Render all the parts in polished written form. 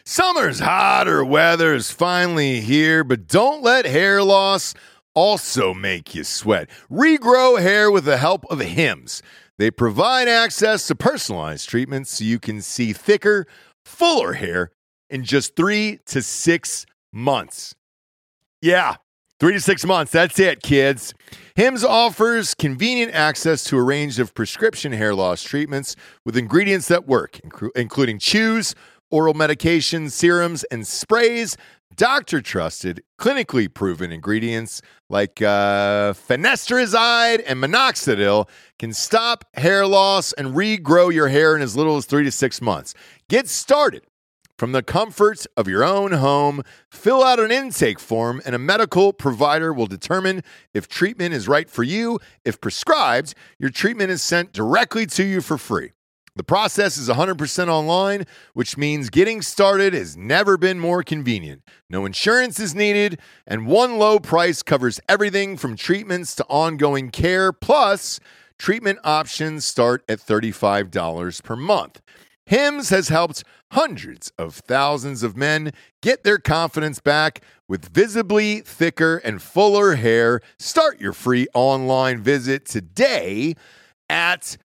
Summer's hotter weather is finally here, but don't let hair loss also make you sweat. Regrow hair with the help of Hims. They provide access to personalized treatments so you can see thicker, fuller hair in just 3 to 6 months. Yeah, 3 to 6 months. That's it, kids. Hims offers convenient access to a range of prescription hair loss treatments with ingredients that work, including chews, oral medications, serums, and sprays. Doctor-trusted, clinically proven ingredients like finasteride and minoxidil can stop hair loss and regrow your hair in as little as 3 to 6 months. Get started from the comfort of your own home. Fill out an intake form, and a medical provider will determine if treatment is right for you. If prescribed, your treatment is sent directly to you for free. The process is 100% online, which means getting started has never been more convenient. No insurance is needed, and one low price covers everything from treatments to ongoing care. Plus, treatment options start at $35 per month. Hims has helped hundreds of thousands of men get their confidence back with visibly thicker and fuller hair. Start your free online visit today at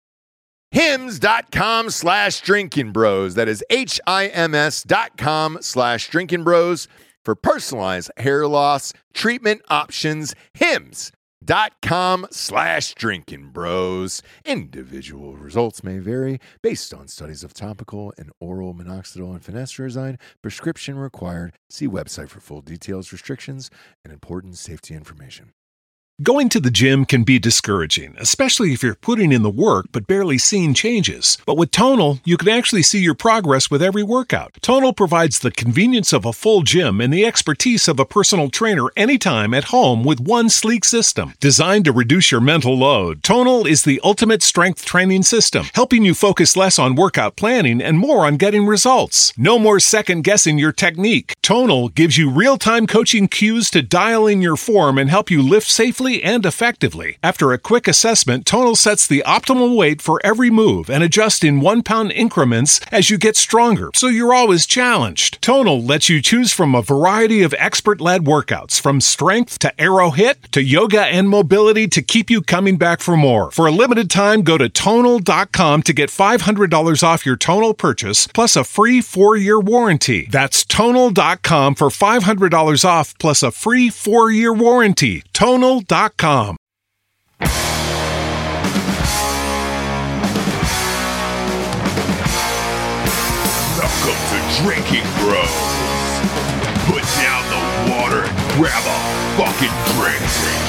hims.com/drinkingbros. That is HIMS.com/drinkingbros for personalized hair loss treatment options. Hims.com/drinkingbros. Individual results may vary based on studies of topical and oral minoxidil and finasteride. Prescription required. See website for full details, restrictions, and important safety information. Going to the gym can be discouraging, especially if you're putting in the work but barely seeing changes. But with Tonal, you can actually see your progress with every workout. Tonal provides the convenience of a full gym and the expertise of a personal trainer anytime at home with one sleek system. Designed to reduce your mental load, Tonal is the ultimate strength training system, helping you focus less on workout planning and more on getting results. No more second-guessing your technique. Tonal gives you real-time coaching cues to dial in your form and help you lift safely and effectively. After a quick assessment, Tonal sets the optimal weight for every move and adjusts in 1 pound increments as you get stronger, so you're always challenged. Tonal lets you choose from a variety of expert-led workouts, from strength to arrow hit to yoga and mobility, to keep you coming back for more. For a limited time, go to Tonal.com to get $500 off your Tonal purchase, plus a free 4-year warranty. That's Tonal.com for $500 off, plus a free 4-year warranty. Tonal.com. Welcome to Drinking Bros. Put down the water and grab a fucking drink.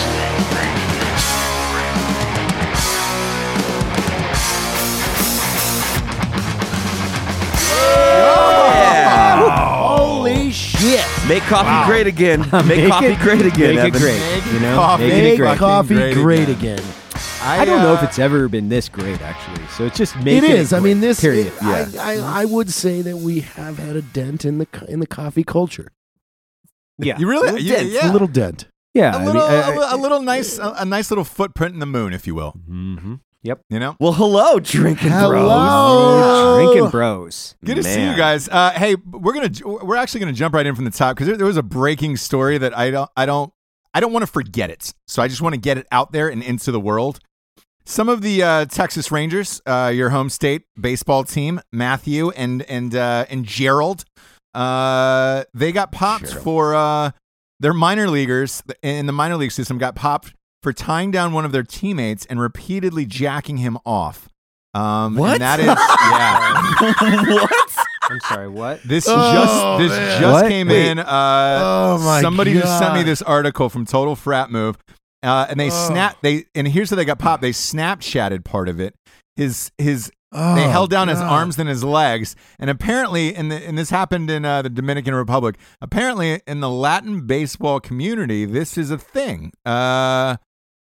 Holy shit. Make coffee great again. Make coffee great again, Make it Evan. great. You know? Coffee Make great. coffee great again. I don't know if it's ever been this great, actually. So it's just making It is. I mean, this. period. I would say that we have had a dent in the coffee culture. Yeah. You really? A little dent. Yeah. A little nice, a nice little footprint in the moon, if you will. Mm-hmm. Yep. You know. Well, hello, Drinking Bros. Drinking Bros. Good to see you guys. Hey, we're actually gonna jump right in from the top because there was a breaking story that I don't want to forget it. So I just want to get it out there and into the world. Some of the Texas Rangers, your home state baseball team, Matthew and Gerald, they got popped for their minor leaguers in the minor league system. Got popped for tying down one of their teammates and repeatedly jacking him off. What? And that is, yeah. What? I'm sorry, what? This just came in. Somebody God. just sent me this article from Total Frat Move, and they and here's how they got popped. They Snapchatted part of it. They held down his arms and his legs, and apparently, and this happened in the Dominican Republic. Apparently, in the Latin baseball community, this is a thing.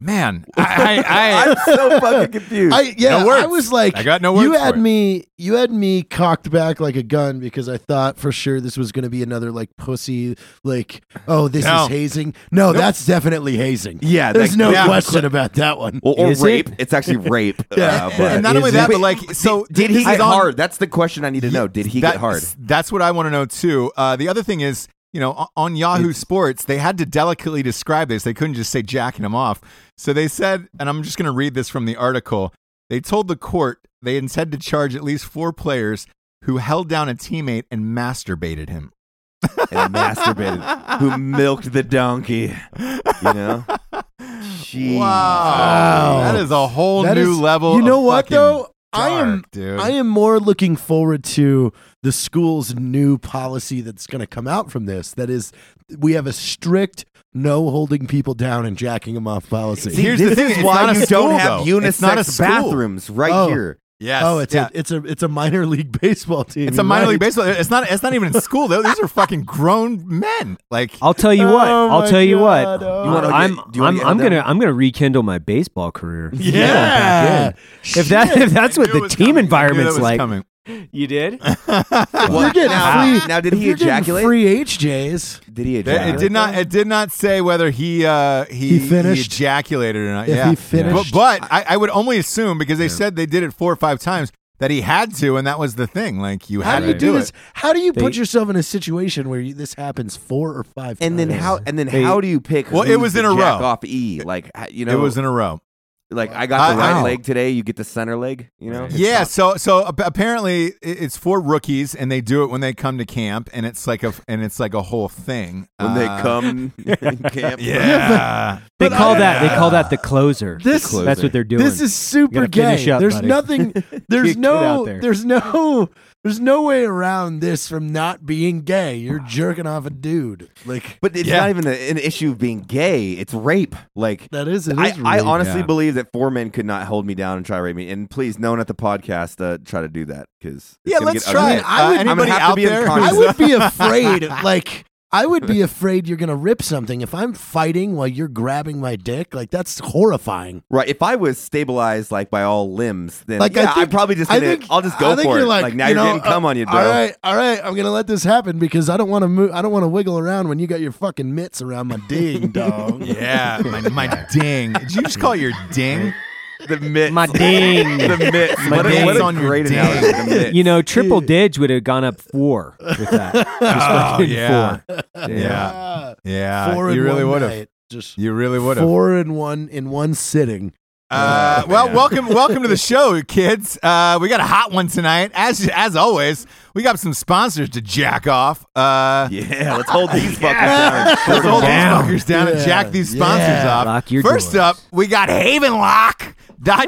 Man, I I'm so fucking confused. No words. I was like, I got no words You had for it. you had me cocked back like a gun because I thought for sure this was going to be another like pussy, like, oh, this No. is hazing. No, that's definitely hazing. Yeah, there's that- no yeah. question about that one. or Is rape. it? It's actually rape. Yeah. But and not only Is that, it? but like, so did he this get is on- hard? That's the question I need to know. Did he get hard? That's what I want to know too. The other thing is, on Yahoo Sports, they had to delicately describe this. They couldn't just say jacking him off. So they said, and I'm just going to read this from the article. They told the court they intend to charge at least 4 players who held down a teammate and masturbated him. And masturbated. Who milked the donkey? Jeez. Wow. That is a whole That new is- level. You know of what fucking though? dark, dude. I am more looking forward to the school's new policy that's going to come out from this. That is, we have a strict no holding people down and jacking them off policy. See, Here's the this thing, is it's why not a you school, don't have though. It's not a unisex school. bathrooms right Oh. here. Yes. Oh, it's yeah. a minor league baseball team. It's a You're minor right. league baseball. It's not even in school though. These are fucking grown men. Like I'll tell you what. Oh I'll my tell you what. God, oh. You wanna get- I'm do you wanna get I'm on gonna them? I'm gonna rekindle my baseball career. Yeah. If that's what I knew it the was team coming. I knew environment's that was like. coming. You did? If you're getting Now- free, now, did if he you're getting ejaculate? Free HJs. Did he It ejaculate? did not say whether he finished? ejaculated or not. If yeah. he finished. But I would only assume because they said they did it 4 or 5 times that he had to, and that was the thing. Like you How had do you to do do this? it. How do you put They- yourself in a situation where this happens 4 or 5 And then times? how? And then how do you pick? Well, it who's was the in a jack row. Off like It was in a row. like I got the right Wow. leg today. You get the center leg. It's Yeah, not- so apparently it's for rookies, and they do it when they come to camp, and it's like a whole thing when they come in camp. Yeah, They But call I- that the closer. This- That's what they're doing. This is super gotta finish gay. up, There's buddy. nothing. There's Get out no. there. There's no way around this from not being gay. You're jerking off a dude. Like But it's Yeah. not even an issue of being gay. It's rape. Like that is. It I is really honestly Yeah. believe that 4 men could not hold me down and try to rape me. And please, no one at the podcast try to do that because yeah. Let's try it. I would- I'm gonna Anybody have to out be there? unconscious. I would be afraid. Like I would be afraid you're gonna rip something if I'm fighting while you're grabbing my dick. Like that's horrifying. Right. If I was stabilized like by all limbs, then Like, yeah, I think- I'm probably just I gonna. think- I'll just I go think for you're it. like, now you you're know, getting cum on you, bro. All right. I'm gonna let this happen because I don't want to move. I don't want to wiggle around when you got your fucking mitts around my ding dong. Yeah, my ding. Did you just call it your ding? The mitts. My ding. The mitts. My What a ding's on your great ding. analogy. The mitts. You know, Triple Dig would have gone up 4 with that. Just fucking yeah. 4. Yeah. Yeah. 4 in You really one would have. night. Just You really would have. 4 in one sitting. Well, welcome to the show, kids. We got a hot one tonight. As always, we got some sponsors to jack off. Yeah, let's hold these fuckers down. Let's hold down. these fuckers down and Yeah. jack these sponsors Yeah. off. Lock your First doors. up, we got HavenLock.com.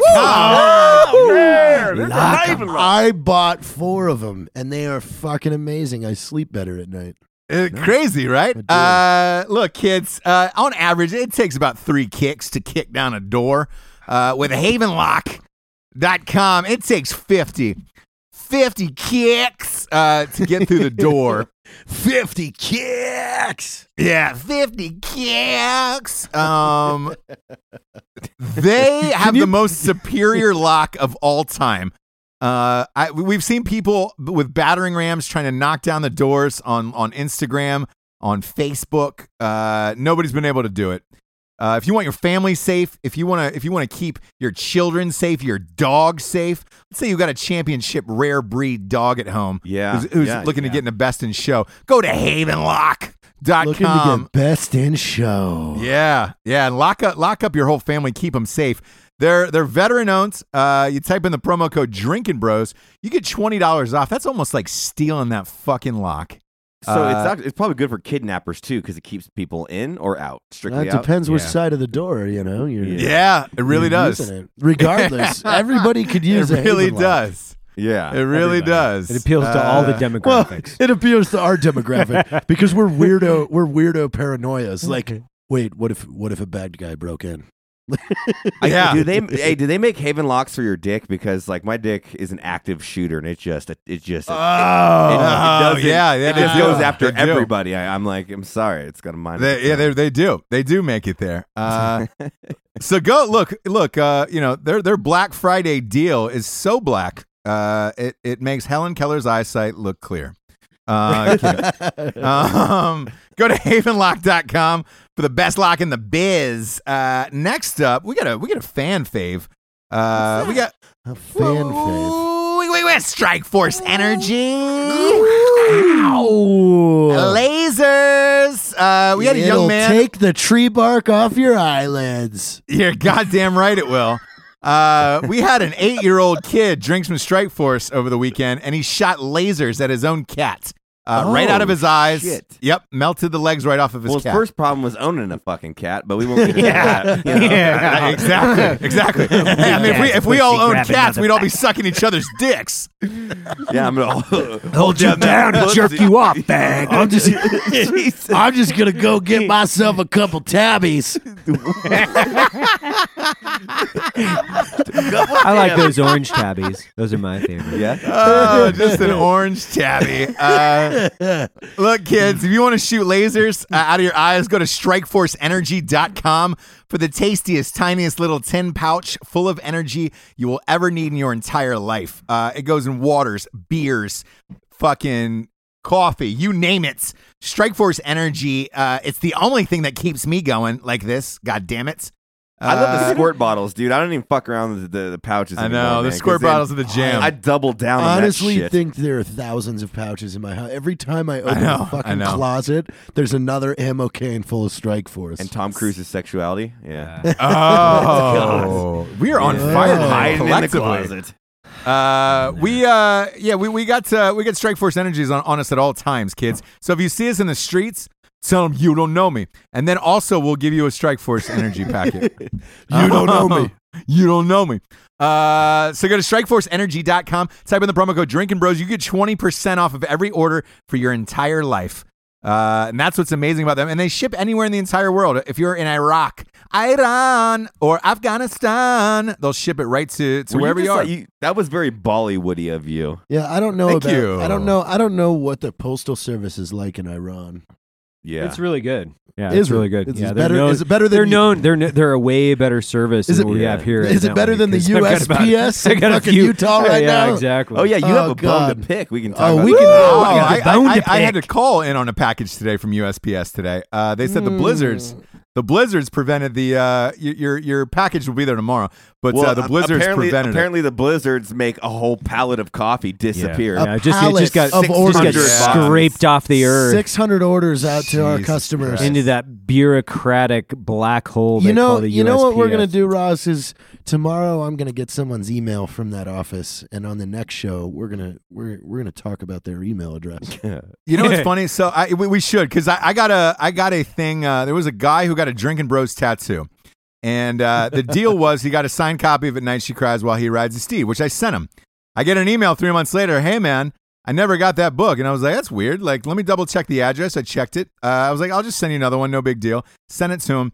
I bought 4 of them, and they are fucking amazing. I sleep better at night. Crazy, right? I Look, kids, on average, it takes about 3 kicks to kick down a door. With HavenLock.com, it takes 50 kicks to get through the door. 50 kicks. Yeah, 50 kicks. They have the most superior lock of all time. We've seen people with battering rams trying to knock down the doors on Instagram, on Facebook. Nobody's been able to do it. If you want your family safe, if you want to keep your children safe, your dog safe. Let's say you've got a championship rare breed dog at home. Yeah, who's yeah, looking to yeah. get in the best in show. Go to HavenLock.com. Looking to get best in show. Yeah, and lock up your whole family. Keep them safe. They're veteran owned. You type in the promo code Drinking Bros, you get $20 off. That's almost like stealing that fucking lock. So it's probably good for kidnappers too because it keeps people in or out. Strictly That out. depends which Yeah. side of the door, you know. You're, Yeah, it really you're does. using it. Regardless, everybody could use It a really Haven lock. does. Yeah, It really Everybody. does. It appeals to all the Well, demographics. it appeals to our demographic because we're weirdo paranoias. Like, wait, what if a bad guy broke in? Yeah. Do they make Haven locks for your dick? Because like my dick is an active shooter and it does It just they goes do. after They do. everybody. I'm like, I'm sorry, it's got a mind. They do make it there. So go look. Their Black Friday deal is so black. It makes Helen Keller's eyesight look clear. Go to havenlock.com for the best lock in the biz. Next up, we got a fan fave. We got A fan fave. Wait, Strike Force Energy. Ow. Lasers. We had a young It'll man. take the tree bark off your eyelids. You're goddamn right it will. We had an 8-year-old kid drink some Strike Force over the weekend, and he shot lasers at his own cat. Right out of his eyes. Shit. Yep, melted the legs right off of his Well, his cat. first problem was owning a fucking cat, but we won't get into that. You know? Exactly. Hey, I mean, if we all owned cats, we'd all be sucking each other's dicks. Yeah, I'm gonna Hold you down and jerk you off, bag. I'm just gonna go get myself a couple tabbies. I like those orange tabbies. Those are my favorite. Yeah. Oh, just an orange tabby. Look, kids, if you want to shoot lasers out of your eyes, go to strikeforceenergy.com for the tastiest, tiniest little tin pouch full of energy you will ever need in your entire life. It goes in waters, beers, fucking coffee, you name it. Strikeforce Energy, it's the only thing that keeps me going like this. God damn it. I love the squirt bottles, dude. I don't even fuck around with the pouches I anymore, know, the man, squirt 'cause then bottles are the jam. I double down on Honestly, that shit. think there are thousands of pouches in my house. Every time I open know, a I fucking know. closet, there's another ammo can full of Strike Force. And Tom Cruise's sexuality. Yeah. Oh, we are on fire tonight, Hiding in the collectively. closet. We got Strike Force Energies on us at all times, kids. So if you see us in the streets, tell them you don't know me, and then also we'll give you a Strike Force Energy packet. You don't know me. You don't know me. So go to strikeforceenergy.com, type in the promo code Drinking Bros. You get 20% off of every order for your entire life. And that's what's amazing about them. And they ship anywhere in the entire world. If you're in Iraq, Iran, or Afghanistan, they'll ship it right to Were wherever just you are. like- that was very Bollywoody of you. Yeah, I don't know Thank about. you. I don't know what the postal service is like in Iran. Yeah. It's really good. Yeah, Is it's really it? good. Is yeah, it they're better? known- Is it better than They're known. They're a way better service Is than it- what we have here. Is it better than the USPS I in got a fucking few- Utah right yeah, now? exactly. Oh yeah, you Oh, have a bone God. to pick. We can talk Oh, about we that. can. Oh, we got the bone to I had to pick. call in on a package today from USPS today. They said the blizzards prevented the your package will be there tomorrow, but the blizzards prevented apparently the blizzards make a whole pallet of coffee disappear. Yeah, A it just pallet got of orders. scraped off the earth 600 orders out to our Jesus customers. into that bureaucratic black hole. You they know, call the you know what we're USPS. gonna do, Ross, is tomorrow I'm gonna get someone's email from that office, and on the next show we're gonna talk about their email address. You know what's funny? So we should, because I got a thing. There was a guy who got a Drinking Bros tattoo, and the deal was he got a signed copy of At Night She Cries While He Rides a Steed, which I sent him. I get an email 3 months later. Hey man, I never got that book, and I was like, that's weird. Like, let me double check the address. I checked it. I was like, I'll just send you another one. No big deal. Sent it to him.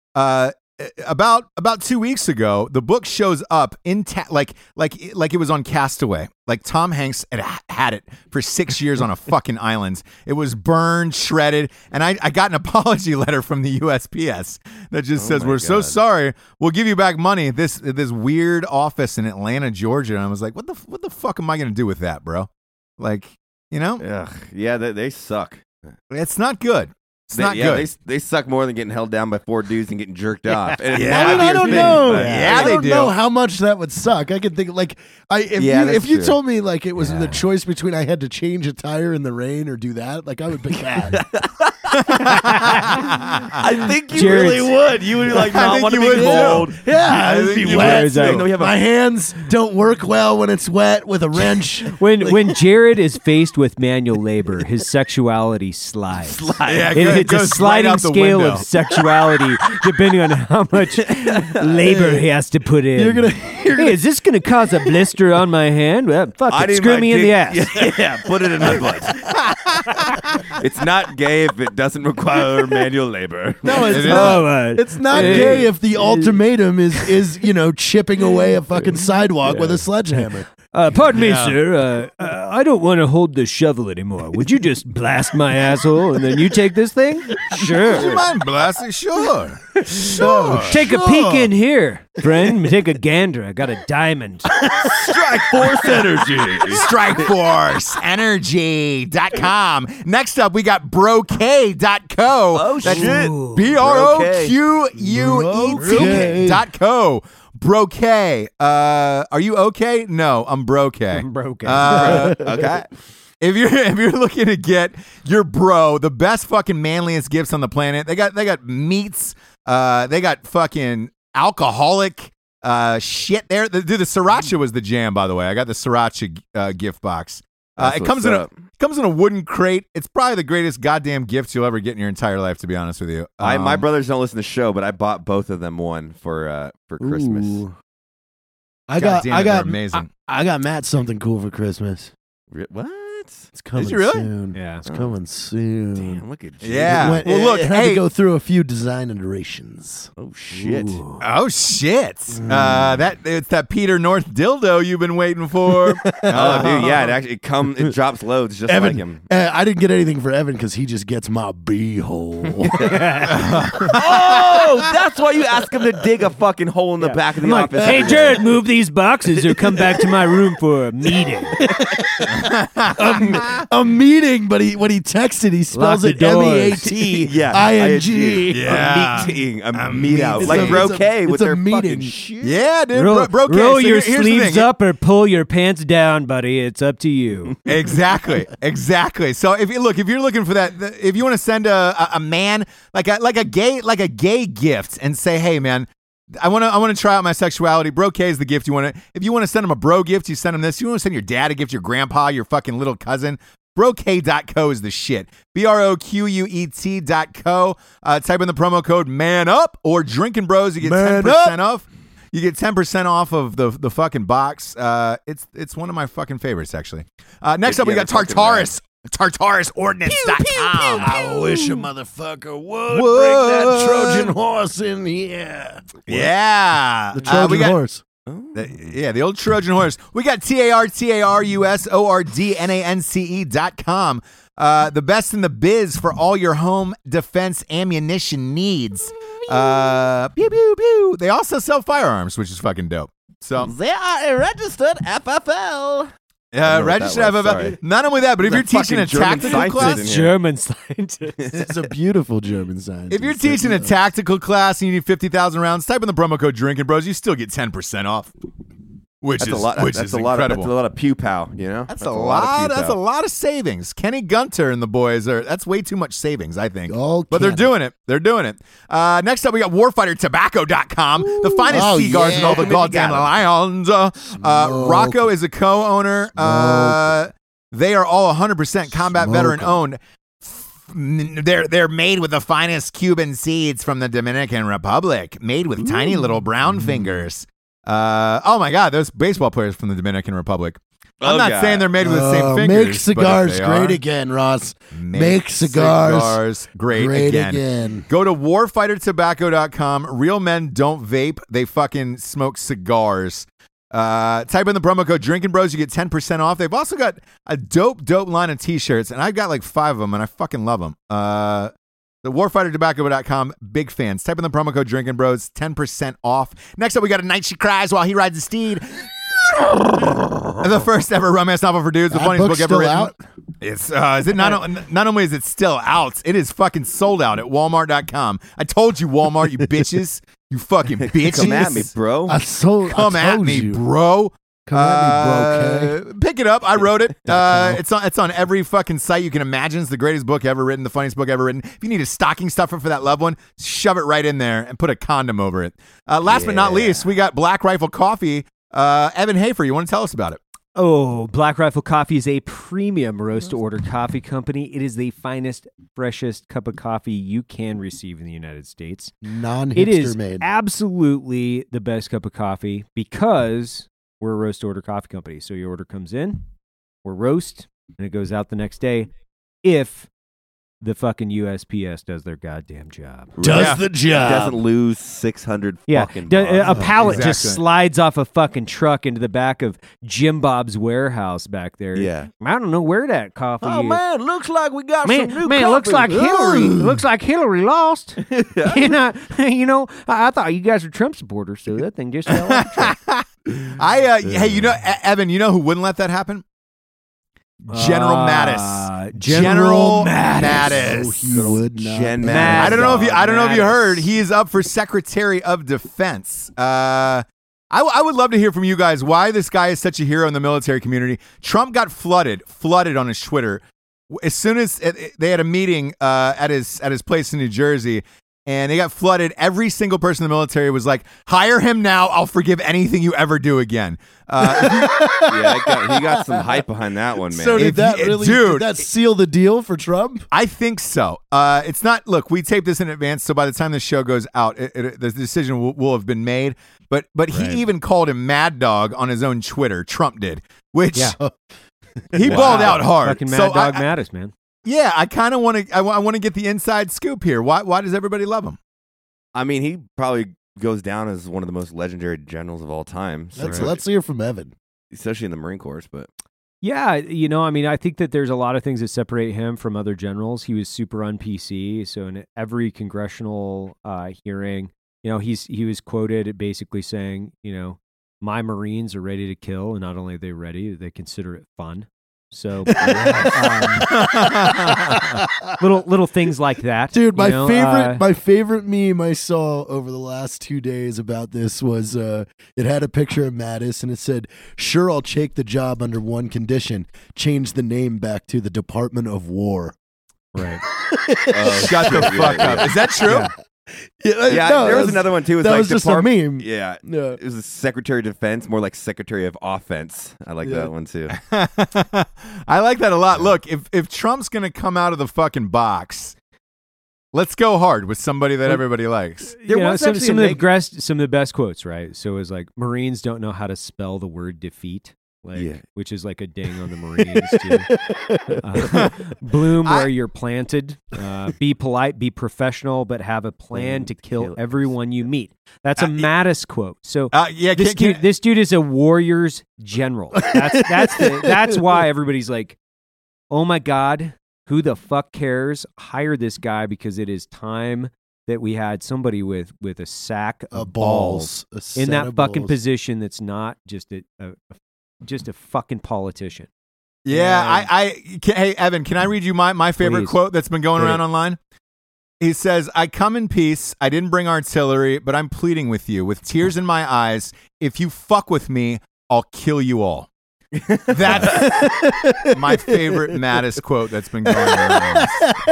About 2 weeks ago, the book shows up like it was on Castaway. Like Tom Hanks had it for 6 years on a fucking island. It was burned, shredded, and I got an apology letter from the USPS that just says, "We're so sorry. We'll give you back money." This weird office in Atlanta, Georgia, and I was like, "What the fuck am I gonna do with that, bro?" Like, you know, Ugh, yeah, they suck. it's not good. It's not good. They suck more than getting held down by 4 dudes and getting jerked off. And it's Yeah, not I your don't thing, know. but- Yeah, I they don't do. know how much that would suck. I could think like Yeah, that's if you true. told me like it was the choice between I had to change a tire in the rain or do that, like I would pick that. I think you Jared's- really would. You would like I not think want to you be would, cold. Yeah, I it'd think be you wet. would, too. No, you have a- My hands don't work well when it's wet with a wrench. When Jared is faced with manual labor, his sexuality slides. Yeah, It's a goes sliding right out the scale window. of sexuality depending on how much labor he has to put in. Hey, is this going to cause a blister on my hand? Well, fuck I it. need Screw my me in the ass. dick- Yeah, put it in my butt. It's not gay if it doesn't require manual labor. No, it's It is. not. Oh, It's not Hey. gay if the ultimatum is chipping away a fucking sidewalk with a sledgehammer. Pardon me, sir. I don't want to hold the shovel anymore. Would you just blast my asshole and then you take this thing? Do you Sure. mind blasting? Sure. Take a peek in here, friend. Take a gander. I got a diamond. Strike Force Energy. StrikeForceEnergy.com. Next up, we got Brocade.co. Oh, That's shit. BROQUET.co. Brocade. Are you okay? No, I'm brocade. I'm broken. Okay. If you're looking to get your bro the best fucking manliest gifts on the planet, they got meats. They got fucking alcoholic shit there. Dude, the sriracha was the jam, by the way. I got the sriracha gift box. That's It comes in a wooden crate. It's probably the greatest goddamn gift you'll ever get in your entire life, to be honest with you. My brothers don't listen to the show, but I bought both of them one for Christmas. Ooh. They're amazing. I got Matt something cool for Christmas. What? It's coming you really? soon. Yeah. It's coming soon. Damn, look at you. Yeah. It Well, look, it had hey. to go through a few design iterations. Oh, shit. Ooh. Oh shit! It's that Peter North dildo you've been waiting for. Oh, dude, yeah, it drops loads just Evan, like him. I didn't get anything for Evan because he just gets my b-hole. Oh, that's why you ask him to dig a fucking hole in the back of the I'm like, office. hey, Jared, move these boxes or come back to my room for a meeting. A meeting, but when he texted, he spells Lock it the doors. MEATING. Yeah. A meeting, a meet out. It's like a- Brocade with it's a their meeting. fucking shit. Yeah, dude. Roll, Brocade. roll So your here's the sleeves thing. up or pull your pants down, buddy. It's up to you. Exactly. So if you're looking for that, if you want to send a man like a gay gift and say, hey man, I want to try out my sexuality. Brocade is the gift you want to. If you want to send him a bro gift, you send him this. You want to send your dad a gift, your grandpa, your fucking little cousin. Brocade.co is the shit. BROQUET.co. Type in the promo code man up or Drinking Bros. You get 10% off. You get 10% off of the fucking box. It's one of my fucking favorites, actually. Next up, we got Tartarus. TartarusOrdnance.com. I wish a motherfucker would bring that Trojan horse in here. Yeah. The Trojan we got, horse. the old Trojan horse. We got TartarusOrdnance.com. The best in the biz for all your home defense ammunition needs. Pew, pew, pew. They also sell firearms, which is fucking dope. So They are a registered FFL. registered that was, FFL. sorry. Not only that, but if you're teaching a fucking German tactical scientist class, in here. German scientist. It's a beautiful German sign. if you're teaching a tactical class and you need 50,000 rounds, type in the promo code Drinking Bros. You still get 10% off, which That's is a lot. which That's is a lot. incredible. That's a lot of pew pow. You know. That's a lot. of That's a lot of savings. Kenny Gunter and the boys are. That's way too much savings, I think. All But they're Kenny. doing it. They're doing it. Next up, we got WarfighterTobacco.com, the finest Oh, cigars in all the yeah. goddamn lands. Rocco is a co-owner. They are all 100% combat veteran owned. They're made with the finest Cuban seeds from the Dominican Republic, made with tiny little brown fingers. Oh my God, those baseball players from the Dominican Republic. I'm not saying they're made with the same fingers. Make but if cigars they great are, again, Ross. Make cigars great again. Go to warfightertobacco.com. Real men don't vape. They fucking smoke cigars. Type in the promo code Drinking Bros. You get 10% off. They've also got a dope line of t-shirts, and I've got like 5 of them, and I fucking love them. The warfightertobacco.com, big fans. Type in the promo code Drinking Bros, 10% off. Next up, we got A Night She Cries While He Rides a Steed. The first ever romance novel for dudes, the That funniest book's book ever still written. out? It's is it not only is it still out, it is fucking sold out at Walmart.com. I told you, Walmart, you bitches. You fucking bitches. Come at me, bro. Come at me, bro. Come at me, bro. Pick it up. I wrote it. It's on every fucking site you can imagine. It's the greatest book ever written, the funniest book ever written. If you need a stocking stuffer for that loved one, shove it right in there and put a condom over it. Last but not least, we got Black Rifle Coffee. Evan Hafer, you want to tell us about it? Oh, Black Rifle Coffee is a premium roast-to-order coffee company. It is the finest, freshest cup of coffee you can receive in the United States. Non-hipster It is made. absolutely the best cup of coffee because we're a roast-to-order coffee company. So your order comes in, we're roast, and it goes out the next day if the fucking USPS does their goddamn job. Does the job. Doesn't lose 600 Yeah, fucking a bucks. pallet just Exactly. slides off a fucking truck into the back of Jim Bob's warehouse back there. Yeah. I don't know where that coffee is. man, looks like we got Man, it looks like Hillary. Looks like Hillary lost. And I thought you guys were Trump supporters, so that thing just fell off the track. Hey, Evan, you know who wouldn't let that happen? General Mattis. General Mattis. Oh, he would not. Jen Mad I don't know if you Mattis. heard. He is up for Secretary of Defense. I would love to hear from you guys why this guy is such a hero in the military community. Trump got flooded on his Twitter as soon as they had a meeting at his place in New Jersey. And they got flooded. Every single person in the military was like, hire him now. I'll forgive anything you ever do again. Yeah, he got some hype behind that one, man. So did that If- really? dude, did that seal the deal for Trump? I think so. It's not. Look, we taped this in advance, so by the time the show goes out, the decision will have been made. But he even called him Mad Dog on his own Twitter. Trump did, which he balled out hard. Fucking Mad So Dog Mattis, man. Yeah, I kind of want to. I want to get the inside scoop here. Why does everybody love him? I mean, he probably goes down as one of the most legendary generals of all time. So- Let's hear from Evan. especially in the Marine Corps. But Yeah, I mean, I think that there's a lot of things that separate him from other generals. He was super on PC, so in every congressional hearing, he was quoted basically saying, my Marines are ready to kill, and not only are they ready, they consider it fun. So little things like that, Dude, my favorite. my favorite meme I saw over the last 2 days about this was it had a picture of Mattis and it said, "Sure, I'll take the job under one condition: change the name back to the Department of War." Right. Shut the fuck up. Is that true? yeah, no, there that was another one too. It was that like was just a Depart- meme. Yeah, Yeah. it was the Secretary of Defense, more like Secretary of Offense. I like that one too. I like that a lot. Look, if Trump's gonna come out of the fucking box, let's go hard with somebody that everybody likes. There was some, actually some a of the best quotes, right? So it was like, Marines don't know how to spell the word defeat. Yeah. Which is like a ding on the Marines too. Bloom where you're planted. Be polite, be professional, but have a plan to kill everyone you meet. That's a Mattis quote. So this dude is a warrior's general. That's why everybody's like, oh my God, who the fuck cares? Hire this guy because it is time that we had somebody with a sack of balls A in set that of fucking balls. position that's not just a fucking politician. Yeah, hey Evan, can I read you my favorite Please. quote that's been going Great. around online? He says, "I come in peace. I didn't bring artillery, but I'm pleading with you, with tears in my eyes. If you fuck with me, I'll kill you all." That's my favorite Mattis quote that's been going around.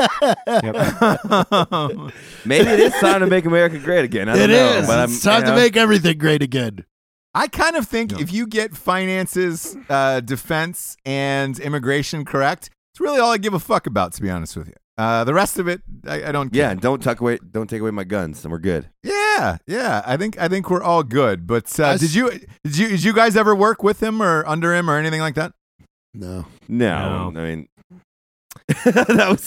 Maybe it is time to make America great again. I don't It know, is. but It's time to make everything great again. I kind of think if you get finances, defense, and immigration correct, it's really all I give a fuck about, to be honest with you. The rest of it, I don't care. Yeah, don't take away my guns, and we're good. Yeah. I think we're all good. But did you guys ever work with him or under him or anything like that? No. No. I mean, that was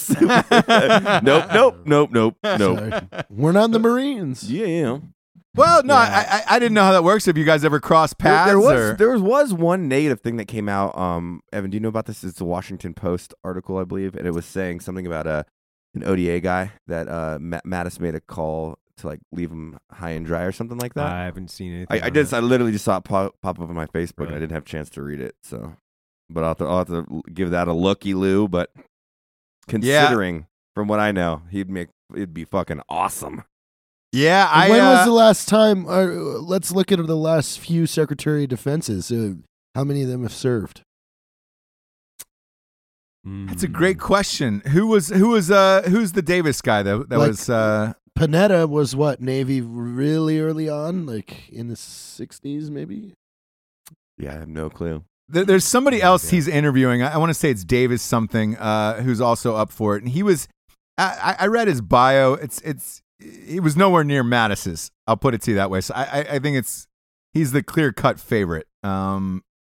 nope. Sorry. We're not in the Marines. Yeah. Well, no, I didn't know how that works. If you guys ever crossed paths, There was one negative thing that came out. Evan, do you know about this? It's a Washington Post article, I believe, and it was saying something about an ODA guy that Mattis made a call to like leave him high and dry or something like that. I haven't seen anything. I literally just saw it pop up on my Facebook, and I didn't have a chance to read it. So, but I'll have to give that a looky-loo. But considering from what I know, it'd be fucking awesome. Yeah, When was the last time? Let's look at the last few Secretary of Defenses. How many of them have served? That's a great question. Who's the Davis guy that was Panetta was what, Navy really early on, like in the 60s maybe? Yeah, I have no clue. There's somebody else he's interviewing. I want to say it's Davis something, who's also up for it. And he was, I read his bio. He was nowhere near Mattis's. I'll put it to you that way. So I think he's the clear-cut favorite.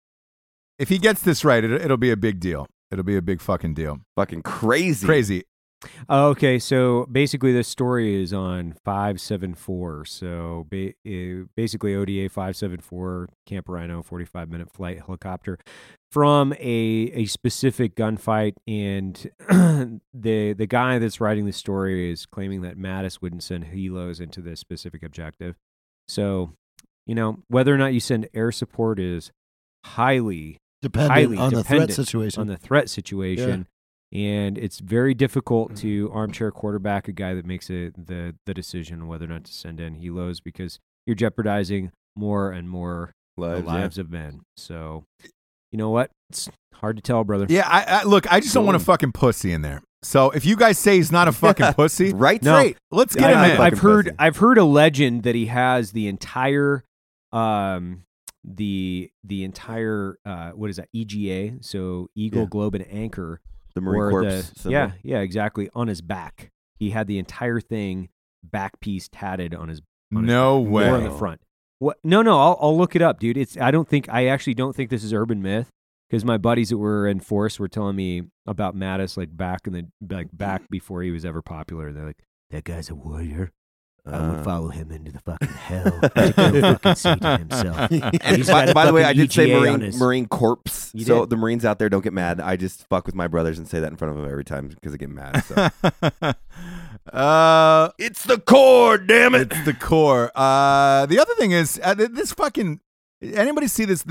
If he gets this right, it'll be a big deal. It'll be a big fucking deal. Fucking crazy. Crazy. Okay, so basically this story is on 574. So basically ODA 574, Camp Rhino, 45-minute flight helicopter from a specific gunfight, and the guy that's writing the story is claiming that Mattis wouldn't send helos into this specific objective. So, whether or not you send air support is highly Dependent on the threat dependent situation. on the threat situation. And it's very difficult to armchair quarterback a guy that makes the decision whether or not to send in helos, because you're jeopardizing more and more lives of men. So, you know what? It's hard to tell, brother. Yeah, I look, I just don't want a fucking pussy in there. So if you guys say he's not a fucking pussy, Right? No. great. Let's get him in. I've heard a legend that he has the entire the entire what is that, EGA, so Eagle, Yeah. Globe, and Anchor. The Marine or Corps symbol. yeah, exactly, on his back. He had the entire thing back piece tatted on his No back, way. or on the front. What? No, I'll look it up, dude. I actually don't think this is urban myth, because my buddies that were in force were telling me about Mattis back before he was ever popular. They're like, that guy's a warrior. I would follow him into the fucking hell to go fucking see to himself. And He's got a by the way, I fucking did say EGA on his- Marine Corps. You So did? the Marines out there, don't get mad. I just fuck with my brothers and say that in front of them every time because I get mad. So. It's the core, damn it. It's the core. The other thing is this fucking. Anybody see this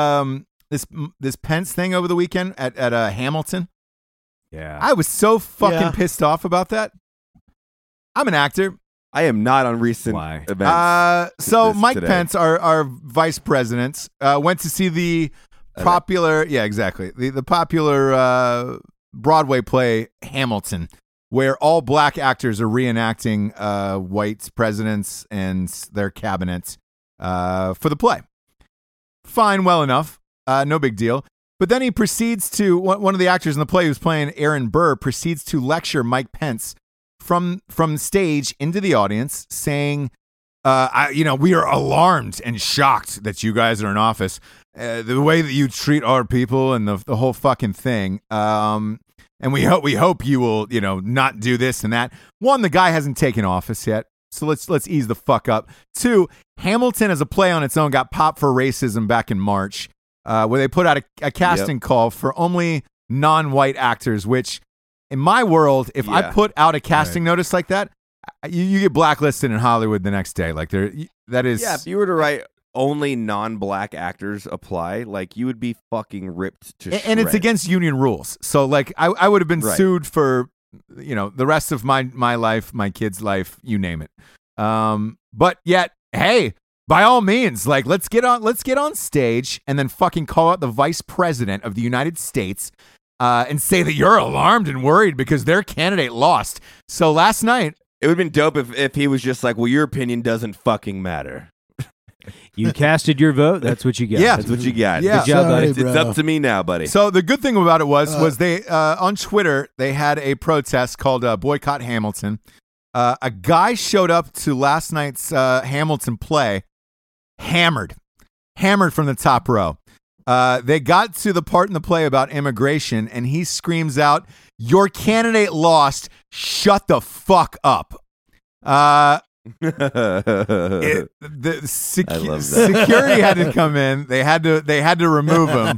Pence thing over the weekend at Hamilton? Yeah. I was so fucking Yeah. pissed off about that. I'm an actor. I am not on recent Why? events. So this Mike today. Pence, our vice president, went to see the popular, the popular Broadway play Hamilton, where all black actors are reenacting white presidents and their cabinets for the play. Fine, well enough, no big deal. But then he proceeds to, one of the actors in the play who's playing Aaron Burr proceeds to lecture Mike Pence from stage into the audience, saying, we are alarmed and shocked that you guys are in office. The way that you treat our people and the whole fucking thing. And we hope you will, not do this and that. One, the guy hasn't taken office yet, so let's ease the fuck up. Two, Hamilton as a play on its own got popped for racism back in March, where they put out a casting call for only non-white actors, which in my world, if I put out a casting notice like that, you get blacklisted in Hollywood the next day. Like that is. Yeah, if you were to write only non-black actors apply, like you would be fucking ripped to and it's shreds. against union rules. So like I would have been Right. sued for the rest of my life, my kid's life, you name it. But yet, hey, by all means, like let's get on stage and then fucking call out the vice president of the United States. And say that you're alarmed and worried because their candidate lost. So last night, It would have been dope if he was just like, well, your opinion doesn't fucking matter. You casted your vote. That's what you get. Yeah. That's what you got. Yeah. Good job, buddy. It's up to me now, buddy. so the good thing about it was they on Twitter they had a protest called Boycott Hamilton. A guy showed up to last night's Hamilton play, hammered from the top row. They got to the part in the play about immigration, and he screams out, "Your candidate lost. Shut the fuck up." Security had to come in. They had to remove him.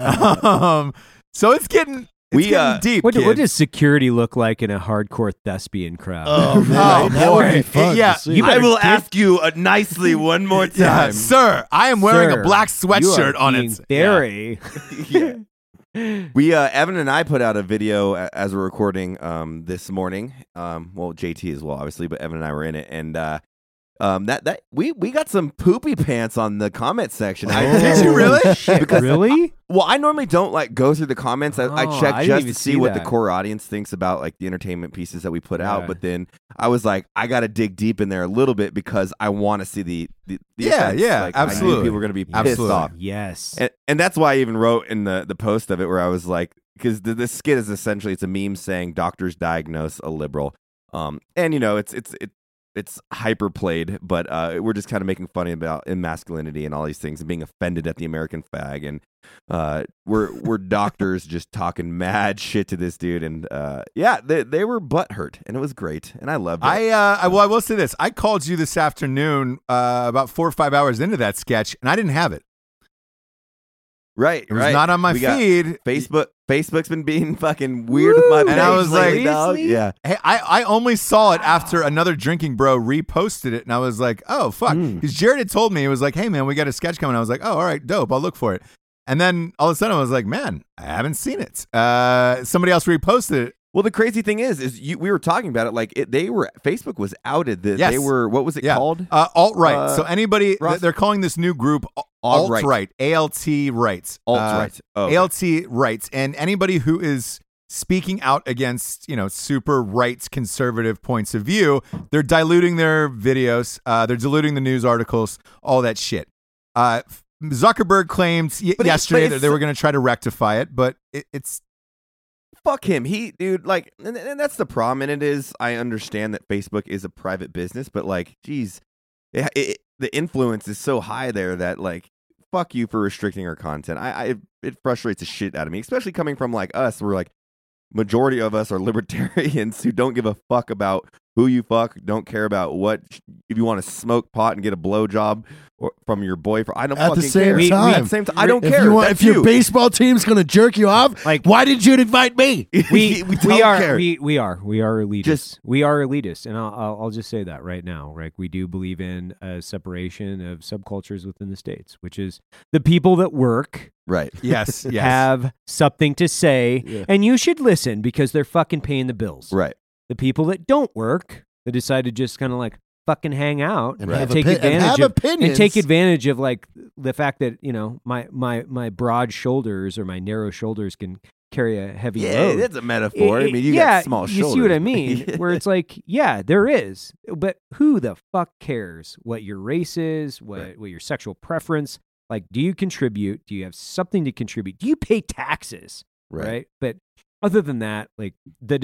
So it's getting deep. What kid. does security look like in a hardcore thespian crowd? Oh, man, that would be fun. Yeah, to see. you I will ask you nicely one more time. Yeah, sir, I am wearing Sir, a black you sweatshirt are on being it. very. Yeah. We Evan and I put out a video as we're recording this morning. Well, JT as well, obviously, but Evan and I were in it, and we got some poopy pants on the comment section. Did you really? Because Really? well, I normally don't like go through the comments. I Oh, check I didn't just even to see see what the that. core audience thinks about like the entertainment pieces that we put out. Yeah. But then I was like, I got to dig deep in there a little bit because I want to see the Yeah, effects. yeah, Like, I knew absolutely. people were going to be pissed Absolutely. off. Yes. And that's why I even wrote in the post of it where I was like, because the skit is essentially it's a meme saying doctors diagnose a liberal, and it's it's hyper played, but we're just kind of making fun about masculinity and all these things and being offended at the American flag. And we're doctors just talking mad shit to this dude. And they were butthurt, and it was great, and I loved it. I will say this: I called you this afternoon about 4 or 5 hours into that sketch, and I didn't have it. Right, It was not on my feed. Facebook's been being fucking weird with my And I was like, lately, dog. Yeah. Hey, I only saw it after another drinking bro reposted it, and I was like, oh, fuck. Because Jared had told me, it was like, hey, man, we got a sketch coming. I was like, oh, all right, dope. I'll look for it. And then all of a sudden I was like, man, I haven't seen it. Somebody else reposted it. Well, the crazy thing is we were talking about it like Facebook was outed that they were, what was it called? Alt-right. So anybody, Ross? they're calling this new group Alt-right, A-L-T rights. Alt-right. Okay. A-L-T rights. And anybody who is speaking out against, super rights conservative points of view, they're diluting their videos, they're diluting the news articles, all that shit. Zuckerberg claimed yesterday that they were going to try to rectify it, but it's... Fuck him. Dude, like, and that's the problem. And it is, I understand that Facebook is a private business, but like, geez, the influence is so high there that like, fuck you for restricting our content. It frustrates the shit out of me, especially coming from like us. We're like, majority of us are libertarians who don't give a fuck about who you fuck, don't care about if you want to smoke pot and get a blowjob from your boyfriend. I don't At fucking the same care. time. At the same time, I don't care. If your baseball team's gonna jerk you off, Like- why did you invite me? We don't are care. we are elitists. We are elitists, and I'll just say that right now. Right, we do believe in a separation of subcultures within the states, which is the people that work Right. Yes. have something to say, Yeah. and you should listen because they're fucking paying the bills. Right. The people that don't work, that decide to just kind of like fucking hang out And and have take opi- and advantage have of opinions. and take advantage of like the fact that my broad shoulders or my narrow shoulders can carry a heavy load. That's a metaphor. I mean, you got small shoulders. You see what I mean? Where it's like, yeah, there is, but who the fuck cares what your race is, what your sexual preference? Like, do you contribute? Do you have something to contribute? Do you pay taxes? Right. But other than that, like the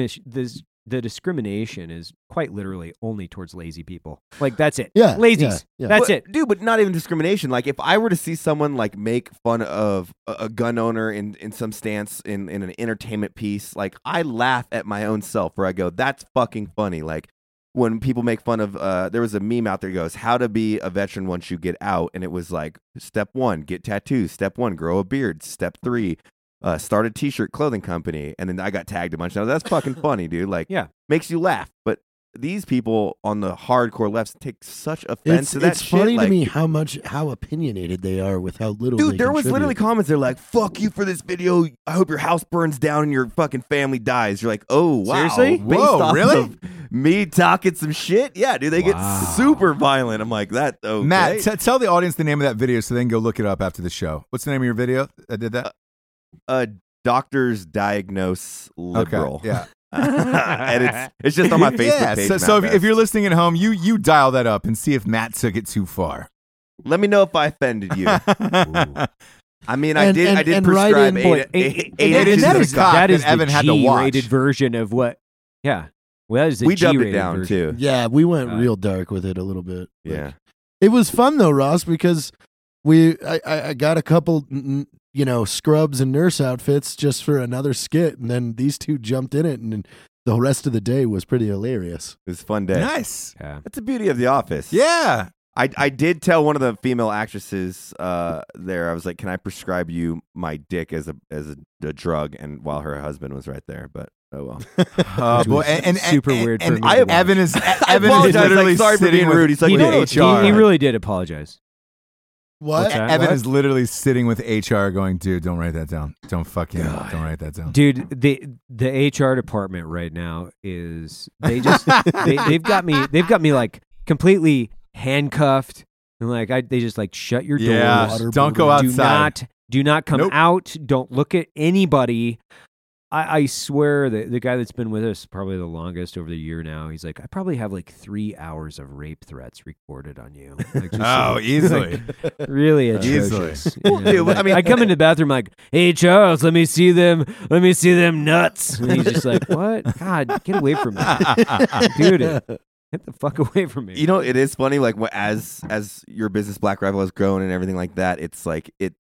discrimination is quite literally only towards lazy people. Like that's it. Yeah, Lazies. yeah. That's it. Dude, but not even discrimination. Like if I were to see someone like make fun of a gun owner in some stance in an entertainment piece, like I laugh at my own self where I go, that's fucking funny. Like when people make fun of, there was a meme out there that goes, how to be a veteran once you get out. And it was like, step 1, get tattoos. Step 1, grow a beard. Step 3, start a t-shirt clothing company. And then I got tagged a bunch. Now that's fucking funny, dude. Like, Yeah. makes you laugh. But these people on the hardcore left take such offense to that It's shit. funny like, to me how opinionated they are with how little. dude, they there was contribute. literally comments. They're like, "Fuck you for this video. I hope your house burns down and your fucking family dies." You're like, "Oh wow, Seriously? Based Whoa, off really? of me talking some shit?" Yeah, dude, they get super violent. I'm like, that. Okay. Matt, tell the audience the name of that video so they can go look it up after the show. What's the name of your video that did that? Doctors diagnose liberal. Okay, yeah. And it's just on my Facebook Yeah, page. so Matt if you're Best. listening at home, you dial that up and see if Matt took it too far. Let me know if I offended you. I mean, I And- did. and- I did and write prescribe in- eight It inches is of the cock that is that Evan the had to watch. G-rated version of what? Yeah. Well, that is the We dubbed it G-rated down version. too. Yeah, we went Uh, real dark with it a little bit. Like, Yeah. it was fun though, Ross, because I got a couple, scrubs and nurse outfits just for another skit, and then these two jumped in it, and the rest of the day was pretty hilarious. It was a fun day. Nice. Yeah. That's the beauty of The Office. Yeah. I did tell one of the female actresses there. I was like, "Can I prescribe you my dick as a drug?" And while her husband was right there, but oh well. Which Boy, was and super weird for And me to watch. Evan is apologize, literally like, sorry for sitting being with rude. He's like, He, with did, HR. he really did apologize. What? What's that? Evan What? is literally sitting with HR going, dude, don't write that down. Don't write that down. Dude, the HR department right now is they've got me like completely handcuffed and like they just like shut your doors. Yeah, don't go outside. Do not come Nope. out. Don't look at anybody. I swear that the guy that's been with us probably the longest over the year now, he's like, I probably have like 3 hours of rape threats recorded on you. Like, just Easily. really Easily. atrocious. Well, dude, I mean- I come into the bathroom like, hey Charles, let me see them nuts. And he's just like, what? God, get away from me, dude. Get the fuck away from me. You know, it is funny. Like as your business Black Rifle has grown and everything like that, it's like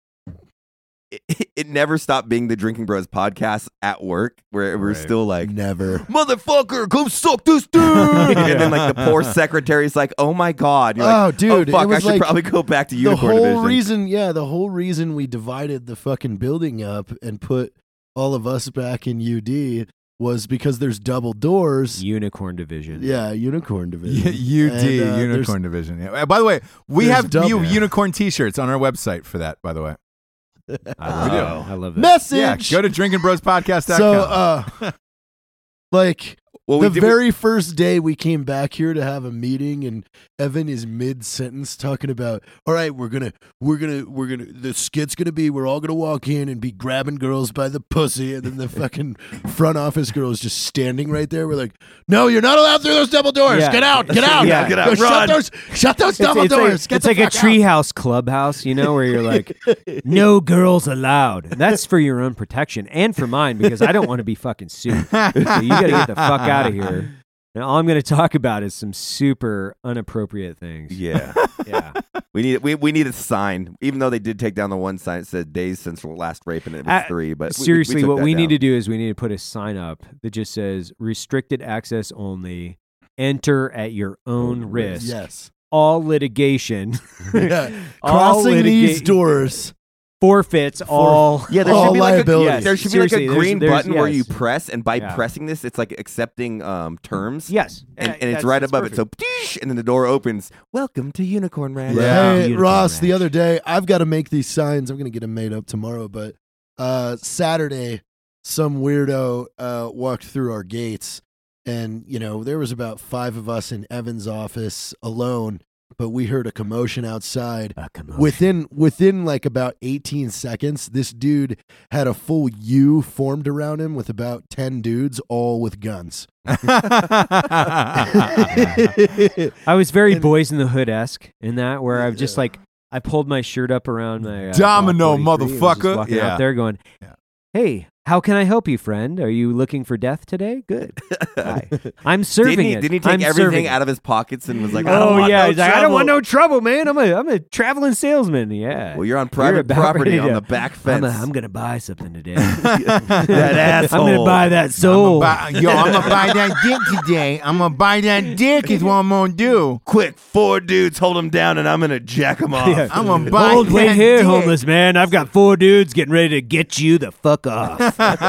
it never stopped being the Drinking Bros podcast at work, where we're still like, Never. motherfucker, come suck this dude. And then like the poor secretary's like, oh my God. You're like, dude, oh, fuck, it was I should like probably go back to the Unicorn whole Division. the whole reason we divided the fucking building up and put all of us back in UD was because there's double doors. Unicorn Division. Yeah, Unicorn Division. UD, And, Unicorn Division. Yeah. By the way, we there's have double. unicorn t-shirts on our website for that, by the way. I love that. Message. Yeah, go to drinkingbrospodcast.com. So, like Well, the we did- very first day we came back here to have a meeting, and Evan is mid-sentence talking about, all right, we're gonna, the skit's gonna be, we're all gonna walk in and be grabbing girls by the pussy, and then the fucking front office girl is just standing right there. We're like, no, you're not allowed through those double doors. Yeah. Get out, get out, Yeah. Get out, Go run. shut those double doors. Get It's the like a fuck out. treehouse clubhouse, you know, where you're like, no girls allowed. And that's for your own protection and for mine, because I don't want to be fucking sued. So you got to get the fuck out of here. And all I'm going to talk about is some super inappropriate things. Yeah. Yeah. We need a sign, even though they did take down the one sign that said days since the last rape, and it was 3. But Seriously, took what that we down. need to do is we need to put a sign up that just says restricted access only. Enter at your own risk. Yes. All litigation. Yeah. All Crossing these litiga- doors. Forfeits all. Yeah, there all should be like liabilities. there should be like a Seriously, green there's- button where you yes. press, and by Yeah. pressing this, it's like accepting terms. Yes. And it's That's- right that's above it. So, perfect. "Doosh," and then the door opens. Welcome to Unicorn Ranch. Yeah. Hey, Unicorn Ross, the Ranch. other day, I've got to make these signs. I'm going to get them made up tomorrow. But Saturday, some weirdo walked through our gates. And, you know, there was about 5 of us in Evan's office alone. But we heard a commotion outside. A commotion. Within like about 18 seconds, this dude had a full U formed around him with about 10 dudes, all with guns. I was very Boys in the Hood-esque in that, where I've just like, I pulled my shirt up around my Domino, Block 43 and was just motherfucker. walking Yeah. out there going, Yeah. hey, how can I help you, friend? Are you looking for death today? Good. Hi. I'm serving Didn't he it. take I'm everything serving it. out of his pockets and was like, I don't Oh want yeah, no he's like, I don't want trouble." no trouble, man. I'm a traveling salesman. Yeah. Well, you're on You're private about property ready on to- the back fence. I'm gonna buy something today. That asshole. I'm gonna buy that soul. I'm gonna buy that dick today. I'm gonna buy that dick is what I'm gonna do. Quick, 4 dudes hold him down, and I'm gonna jack him off. Yeah. I'm gonna buy Hold, wait that here, dick. homeless man. I've got 4 dudes getting ready to get you the fuck off.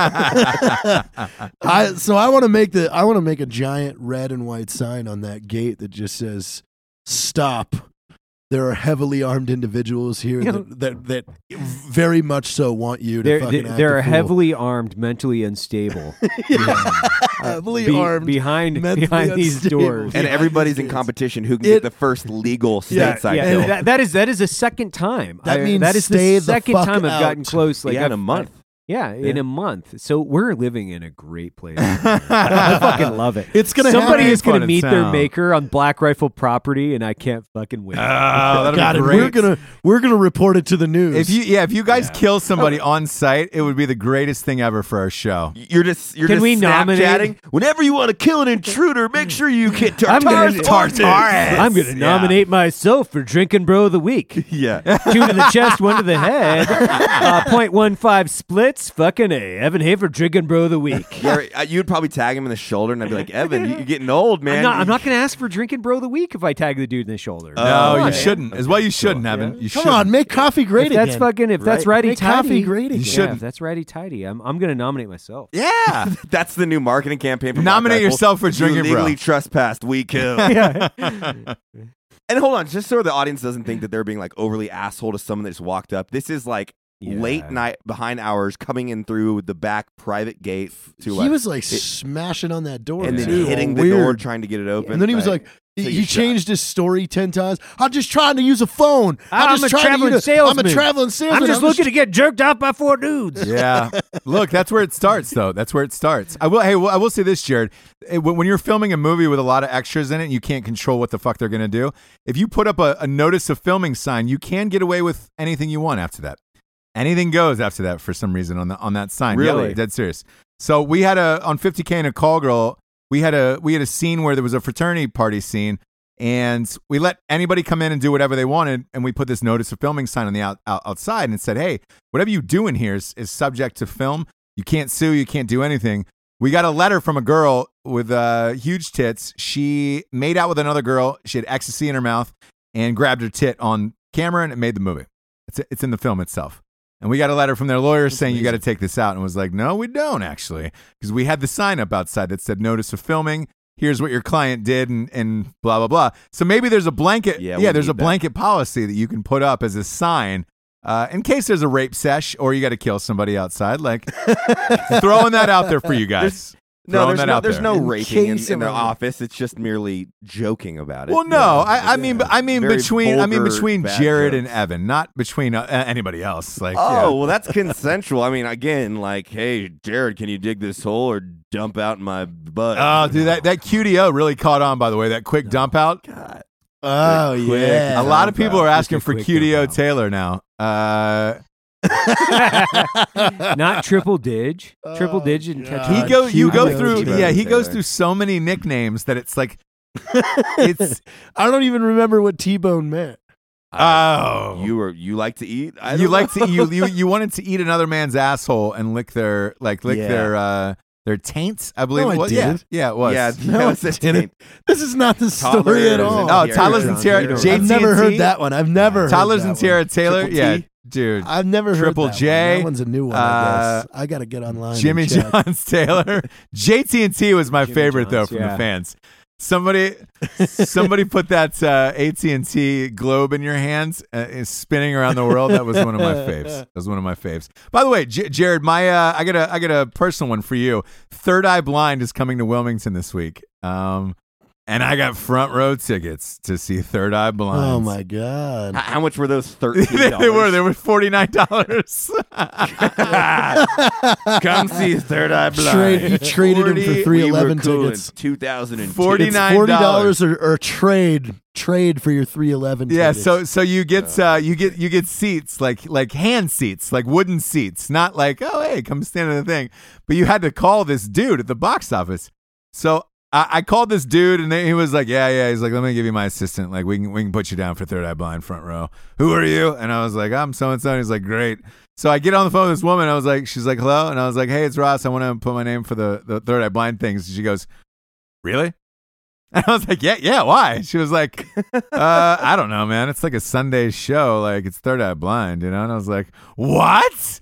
I want to make a giant red and white sign on that gate that just says "Stop." There are heavily armed individuals here that very much so want you to fucking act They're a fool. heavily armed, mentally unstable. heavily armed behind mentally these unstable. doors. And Yeah, everybody's in it's- competition who can It- get the first legal Yeah, stateside Yeah, bill. that is the second time. That means that is stay the the second fuck time I've gotten out. close. Like Yeah, in I've- a month. in a month. So we're living in a great place. I fucking love it. It's gonna Somebody happen. is going Fun to in meet their town. maker on Black Rifle property, and I can't fucking wait. Oh, that'd God, be and great. we're gonna report it to the news. If you guys kill somebody on site, it would be the greatest thing ever for our show. You're just Can we nominate- Snapchatting. Whenever you want to kill an intruder, make sure you get I'm Tartar's gonna- ordinance. I'm going to nominate myself for Drinking Bro of the Week. Yeah. 2 to the chest, 1 to the head. 0.15 splits. Fucking A. Evan Hafer, Drinking Bro of the Week. Yeah, you'd probably tag him in the shoulder, and I'd be like, Evan, you're getting old, man. I'm not going to ask for Drinking Bro of the Week if I tag the dude in the shoulder. No, Oh, you yeah. shouldn't. As well, you shouldn't, Evan. You Come shouldn't. on, make coffee great If that's again. fucking, if that's Right? righty Make coffee tighty, great again. yeah, shouldn't. if that's righty tighty, I'm going to nominate myself. Yeah. That's the new marketing campaign for Nominate Black Rifle. yourself for You Drinking Bro. legally trespassed, we kill. Yeah. And hold on, just so the audience doesn't think that they're being like overly asshole to someone that just walked up. This is like late night, behind hours, coming in through the back private gate to He was like smashing on that door and then too, hitting all the weird. door trying to get it open. And then he was like, Take he a shot. changed his story 10 times. I'm just trying to use a phone. I'm just a trying to traveling use salesman. I'm a traveling salesman. I'm just looking to get jerked off by 4 dudes. Yeah. Look, that's where it starts, though. That's where it starts. I will say this, Jared. When you're filming a movie with a lot of extras in it, and you can't control what the fuck they're going to do. If you put up a notice of filming sign, you can get away with anything you want after that. Anything goes after that for some reason on that sign. Really? Yeah, dead serious. So we had on 50K and a call girl. we had a scene where there was a fraternity party scene, and we let anybody come in and do whatever they wanted, and we put this notice of filming sign on the outside, and it said, "Hey, whatever you do in here is subject to film. You can't sue. You can't do anything." We got a letter from a girl with huge tits. She made out with another girl. She had ecstasy in her mouth and grabbed her tit on camera, and it made the movie. It's in the film itself. And we got a letter from their lawyer saying, "You got to take this out." And was like, "No, we don't actually." Because we had the sign up outside that said notice of filming. Here's what your client did and blah, blah, blah. So maybe there's a blanket. Yeah, there's a blanket policy that you can put up as a sign in case there's a rape sesh or you got to kill somebody outside. Like throwing that out there for you guys. There's no raping in the office. It's just merely joking about it. Well, no, I mean Very between bad Jared jokes. and Evan, not between anybody else. Like, well, that's consensual. I mean, again, like, hey, Jared, can you dig this hole or dump out my butt? Oh, dude, that QDO really caught on. By the way, that quick dump out. God. Oh, yeah. A lot of people are asking for quick QDO dump out. Taylor now. Not triple dig. Triple dig and God. catch. You go QDO through Taylor. he goes through so many nicknames that it's like it's I don't even remember what T-Bone meant. You like to eat? you wanted to eat another man's asshole and lick their their taints, I believe No, it I was. didn't. Yeah, it was. Yeah, No, that I was a didn't. taint. This is not the story Toddlers at all. and Oh, Tierra Tyler's and Tierra. Taylor. I've never JT&T? heard that one. I've never heard Tyler's that and one. Tierra Taylor. Triple Yeah, T? dude. I've never heard Triple that J, one. That one's a new one, I guess. I got to get online. Jimmy and check. John's Taylor. JT&T was my Jimmy favorite though John's, from yeah. the fans. Somebody put that AT&T globe in your hands, is spinning around the world. That was one of my faves. By the way, Jared, I got a personal one for you. Third Eye Blind is coming to Wilmington this week, and I got front row tickets to see Third Eye Blind. Oh, my God. How much were those $13? They were $49. Come see Third Eye Blind. He traded him for 311 tickets. 2002. $49. It's $40 or trade for your 311 Yeah, tickets. so you get you get seats like hand seats, like wooden seats, not like, oh hey, come stand in the thing. But you had to call this dude at the box office. So I called this dude and he was like, yeah. He's like, let me give you my assistant. Like we can put you down for Third Eye Blind front row. Who are you? And I was like, I'm so and so. He's like, great. So I get on the phone with this woman. She's like, hello, and I was like, hey, it's Ross. I want to put my name for the Third Eye Blind things. She goes, really? And I was like, yeah, why? She was like, I don't know, man. It's like a Sunday show. Like, it's Third Eye Blind, you know? And I was like, what?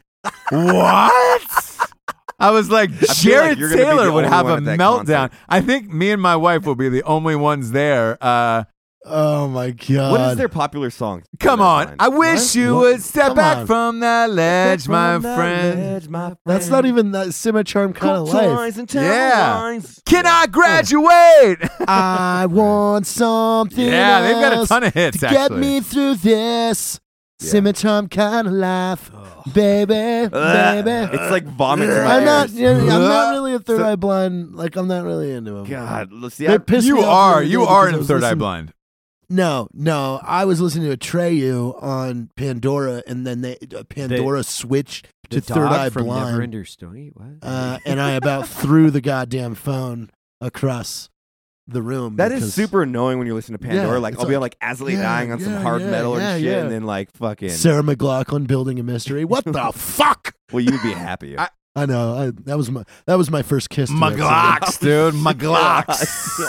I was like, feel Jared like you're gonna be Taylor the would only have one a at that meltdown. concert. I think me and my wife will be the only ones there. Oh, my God. What is their popular song? Come Third Eye on. Blind? I wish you What? would step Come back on. from that ledge, my friend. That's not even that Simicharm kind of life. Yeah. Can I graduate? I want something Yeah, they've got a else ton of hits, to get actually. me through this Simicharm kind of life, baby. It's like vomit. to my I'm not. ears. I'm not really a Third Eye Blind. Like I'm not really into them. God, let's see. They pissed me You off are the other day in because I was Third Eye listening- Blind. No. I was listening to Atreyu on Pandora, and then Pandora switched The to Third dog Eye from Blind. Neverender Story. What? And I about threw the goddamn phone across the room. That is because- super annoying when you listen to Pandora. Yeah, like it's I'll be like- like Asley yeah, dying on some yeah, hard yeah, metal and yeah, shit, yeah. and then like fucking. Sarah McLachlan building a mystery. What the fuck? Well, you would be happy. I know. That was my first kiss. to My that Glocks, dude. My Glocks.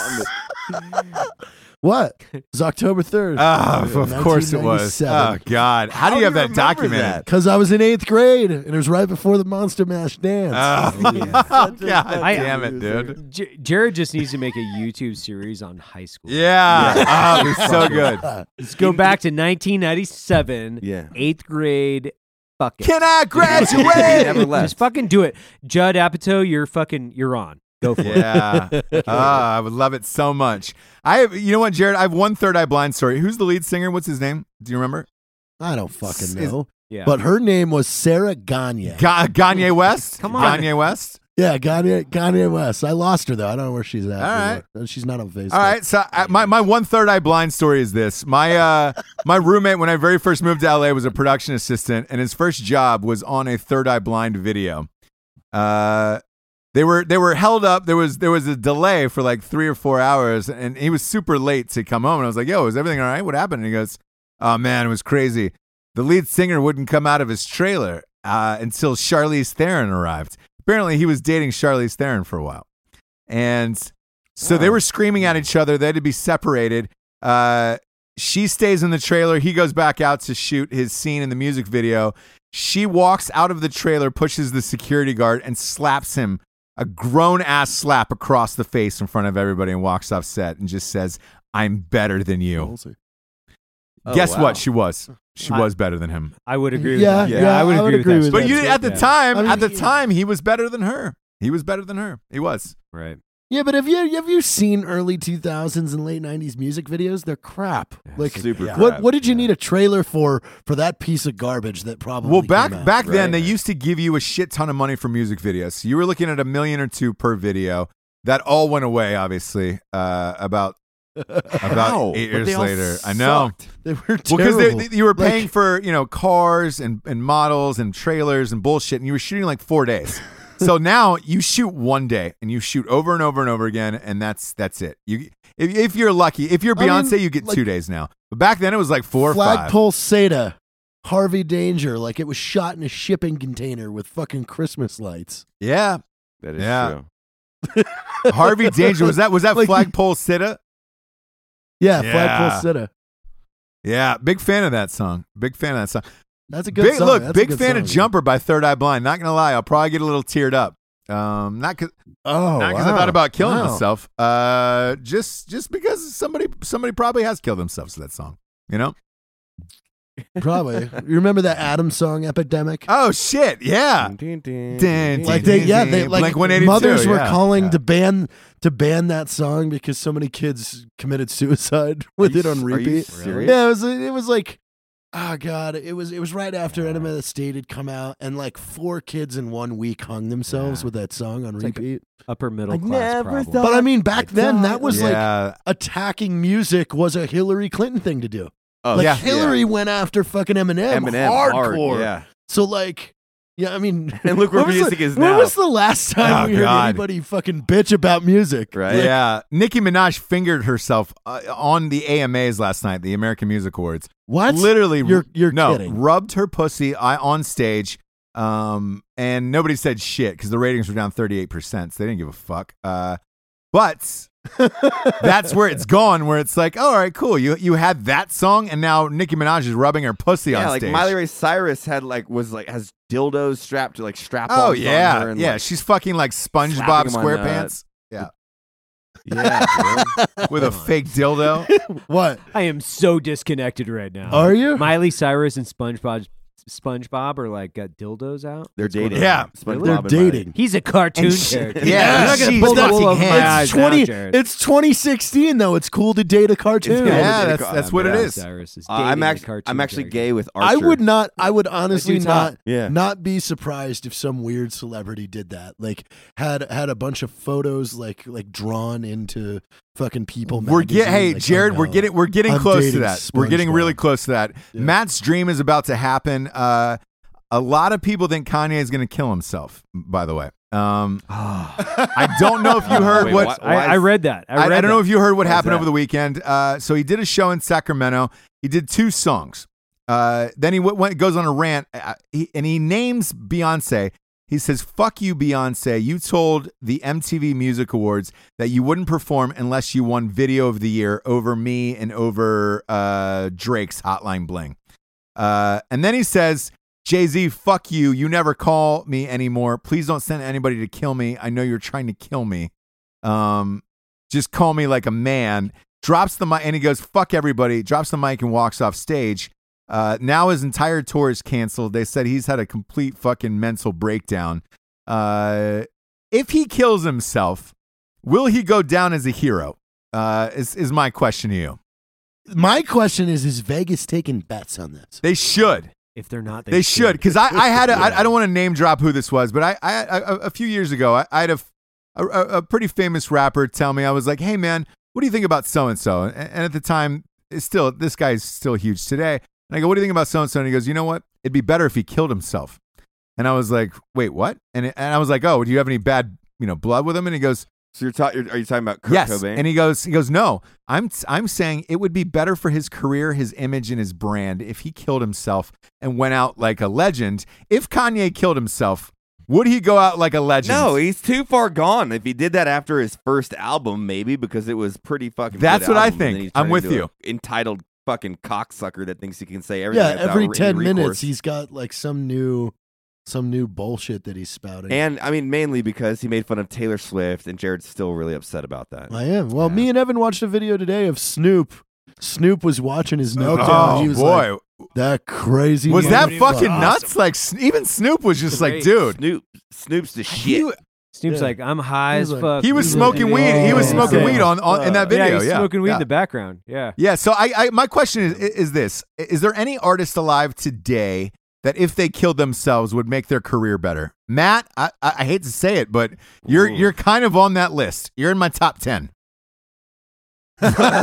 What? It was October 3rd. Oh, of course it was. 1997. Oh, God. How do you have that documented? Because I was in 8th grade, and it was right before the Monster Mash dance. Oh, God I- damn it, dude. Jared just needs to make a YouTube series on high school. Yeah. Oh, it's so good. Let's go back to 1997. Yeah. 8th grade. Fuck it. Can I He graduate? never left. Just fucking do it. Judd Apatow, you're on. Go for it. Yeah. I would love it so much. You know what, Jared? I have one Third Eye Blind story. Who's the lead singer? What's his name? Do you remember? I don't fucking Is- know. Yeah. But her name was Sarah Gagne. Kanye West? Come on. Kanye West? Yeah, Gagne West. I lost her, though. I don't know where she's at. All right. She's not on Facebook. All right, so my one Third Eye Blind story is this. My roommate, when I very first moved to LA, was a production assistant, and his first job was on a Third Eye Blind video. They were held up. There was a delay for like 3 or 4 hours, and he was super late to come home. And I was like, "Yo, is everything all right? What happened?" And he goes, "Oh man, it was crazy. The lead singer wouldn't come out of his trailer until Charlize Theron arrived. Apparently, he was dating Charlize Theron for a while, and so they were screaming at each other. They had to be separated. She stays in the trailer. He goes back out to shoot his scene in the music video. She walks out of the trailer, pushes the security guard, and slaps him a grown-ass slap across the face in front of everybody and walks off set and just says, "I'm better than you." Guess what? She was. She was better than him. I would agree with Yeah, that. yeah, I would agree with that. But you, at the time, I mean, at the time, he was better than her. He was better than her. He was. Right. Yeah, but have you seen early 2000s and late 90s music videos? They're crap. Like super crap. What did you need a trailer for that piece of garbage that probably Well, came back out? then, they used to give you a shit ton of money for music videos. So you were looking at $1 million or $2 million per video. That all went away, obviously, about 8 years later. I know. They were Well, terrible. because you were paying for cars and models and trailers and bullshit, and you were shooting like 4 days. So now you shoot one day and you shoot over and over and over again, and that's it. If you're lucky, if you're Beyonce, you get 2 days now. But back then it was like 4 or 5. Flagpole Seda, Harvey Danger, like it was shot in a shipping container with fucking Christmas lights. Yeah, That is true. Harvey Danger was that Like- Flagpole Sitta? Yeah, Yeah. Flagpole Seda. Yeah, big fan of that song. Big fan of that song. That's a good song. That's a big good fan of song. Jumper by Third Eye Blind. Not gonna lie, I'll probably get a little teared up. Not because I thought about killing myself. Just because somebody probably has killed themselves to that song. You know? Probably. You remember that Adam song, Epidemic? Oh shit! Yeah. Like they like Blink-182, mothers were yeah. calling Yeah. to ban that song because so many kids committed suicide with it on Are you repeat. serious? Yeah, it was like, oh god, it was right after Enema of the State had come out, and like 4 kids in 1 week hung themselves with that song on like repeat. Upper middle I class never problem. thought- But I mean, back then that was like Yeah. attacking music was a Hillary Clinton thing to do. Oh, Like yeah. Hillary went after fucking Eminem, Eminem hardcore. yeah. So like, yeah, I mean, And look where when was music the- is When now. was the last time Oh, we heard God. anybody fucking bitch about music? Right? Like, Yeah, Nicki Minaj fingered herself on the AMAs last night, the American Music Awards. What? Literally, You're no, kidding. rubbed her pussy on stage, and nobody said shit because the ratings were down 38%, so they didn't give a fuck. But that's where it's gone, where it's like, all right, cool. You had that song, and now Nicki Minaj is rubbing her pussy Yeah, on like stage. Miley Ray Cyrus has dildos strapped to strap oh ons yeah, on her and yeah. like, She's fucking like SpongeBob slapping 'em on, SquarePants. Yeah, yeah, dude. with a fake dildo. What? I am so disconnected right now. Are you? Miley Cyrus and SpongeBob are like got dildos out. They're dating. Yeah. SpongeBob They're and Miley. dating. He's a cartoon And she- character. Yeah, You're not gonna she's pull the touching wool over my hands. eyes now, Jared. It's 2016 though. It's cool to date a cartoon. Yeah, Yeah, that's what it Miley is. Cyrus is I'm dating a actually cartoon character. gay with Archer. I would honestly dude's hot. not be surprised if some weird celebrity did that. Like had a bunch of photos like drawn into fucking People magazine. Hey like, Jared, oh, we're no. getting I'm close to dating that. We're getting SpongeBob. really close to that. Yeah. Matt's dream is about to happen. A lot of people think Kanye is going to kill himself. By the way, I don't know if you heard Wait, what. what? I read that. I don't know if you heard what Why is happened that? over the weekend. So he did a show in Sacramento. He did 2 songs. Then he goes on a rant, and he names Beyonce. He says, "Fuck you, Beyonce. You told the MTV Music Awards that you wouldn't perform unless you won Video of the Year over me and over Drake's Hotline Bling." And then he says, "Jay-Z, fuck you. You never call me anymore. Please don't send anybody to kill me. I know you're trying to kill me. Just call me like a man." Drops the mic, and he goes, "Fuck everybody." Drops the mic and walks off stage. Now his entire tour is canceled. They said he's had a complete fucking mental breakdown. If he kills himself, will he go down as a hero? Is my question to you. My question is Vegas taking bets on this? They should. If they're not, They should. Because I had I don't want to name drop who this was, but I a few years ago, I had a pretty famous rapper tell me, I was like, "Hey man, what do you think about so-and-so?" And at the time, this guy's still huge today. And I go, "What do you think about so-and-so?" And he goes, "You know what? It'd be better if he killed himself." And I was like, "Wait, what?" And I was like, "Oh, do you have any bad blood with him, and he goes, So are you talking about Kurt yes, Cobain? and he goes, no, I'm saying it would be better for his career, his image, and his brand if he killed himself and went out like a legend. If Kanye killed himself, would he go out like a legend? No, he's too far gone. If he did that after his first album, maybe, because it was pretty fucking. That's good what I album, and then think. he's I'm turned with into you. a entitled fucking cocksucker that thinks he can say everything. Yeah, without every any 10 minutes recourse. he's got like some new bullshit that he's spouting. And I mean, mainly because he made fun of Taylor Swift, and Jared's still really upset about that. I am. Well, Yeah. me and Evan watched a video today of Snoop. Snoop was watching his meltdown. Oh he was boy, like, that crazy. was that motherfucker." fucking nuts? Like even Snoop was just like, Great. dude, Snoop's the he, shit. Snoop's Yeah. like, I'm high He as was like- fuck. he was He's smoking like, weed. He was "Oh, smoking yeah. weed on in that video. Yeah, he's smoking weed yeah. in the background. Yeah. Yeah, so I my question is this: is there any artist alive today that if they killed themselves would make their career better? Matt, I hate to say it, but you're kind of on that list. You're in my top 10. So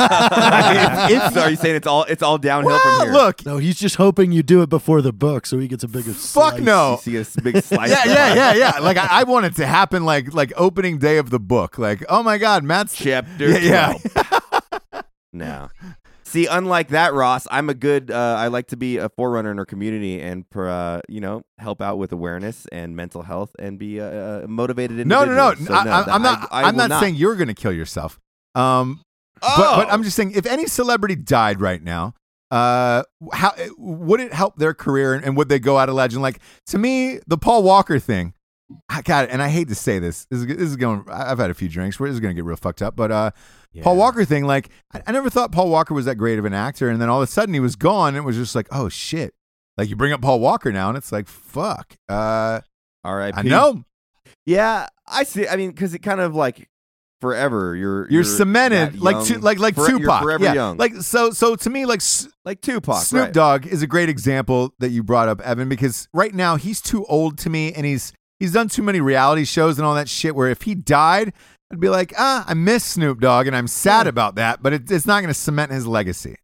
are you saying it's all downhill from here? Look, No, he's just hoping you do it before the book so he gets a bigger fuck slice. no. You see a big slice. Yeah. Like I want it to happen like opening day of the book. Like, oh my God, Matt's Chapter Yeah. 12. No. See, unlike that, Ross, I'm a good. I like to be a forerunner in our community and, help out with awareness and mental health and be motivated. No. individual. So, I'm not. I I'm will not saying you're going to kill yourself. But Oh! I'm just saying, if any celebrity died right now, how would it help their career and would they go out a legend? Like, to me, the Paul Walker thing, I got it, and I hate to say this. This is going. I've had a few drinks. This is going to get real fucked up. But Paul Walker thing, like, I never thought Paul Walker was that great of an actor, and then all of a sudden he was gone. And it was just like, oh shit. Like, you bring up Paul Walker now, and it's like, fuck. R.I.P. I know. Yeah, I see. I mean, because it kind of like forever. You're cemented that like young. like You're Tupac. forever yeah. young. Like so to me, like Like Tupac. Snoop right. Dogg is a great example that you brought up, Evan, because right now he's too old to me, and he's done too many reality shows and all that shit. Where if he died, I'd be like, I miss Snoop Dogg, and I'm sad about that, but it's not going to cement his legacy.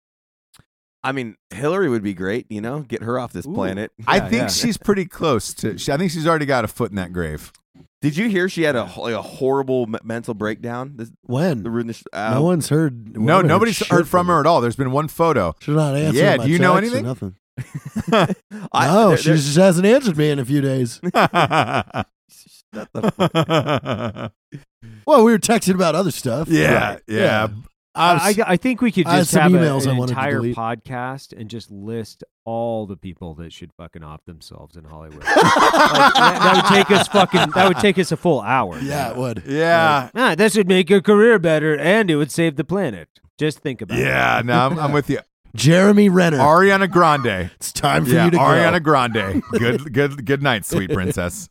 I mean, Hillary would be great. Get her off this planet. I think she's pretty close to. I think she's already got a foot in that grave. Did you hear she had a horrible mental breakdown? When? No one's heard. No, nobody's heard from her at all. There's been one photo. She's not answering. Yeah, my do you know texts or anything? Nothing. No, No, she just hasn't answered me in a few days. Well, we were texting about other stuff. Yeah. I think we could I had just some have emails I an wanted to entire delete. podcast and just list all the people that should fucking off themselves in Hollywood. that would take us a full hour. Yeah, it would. Yeah. This would make your career better and it would save the planet. Just think about it. Yeah, no, I'm with you. Jeremy Renner. Ariana Grande. It's time for Yeah, you to Ariana go. Grande. Good night, sweet princess.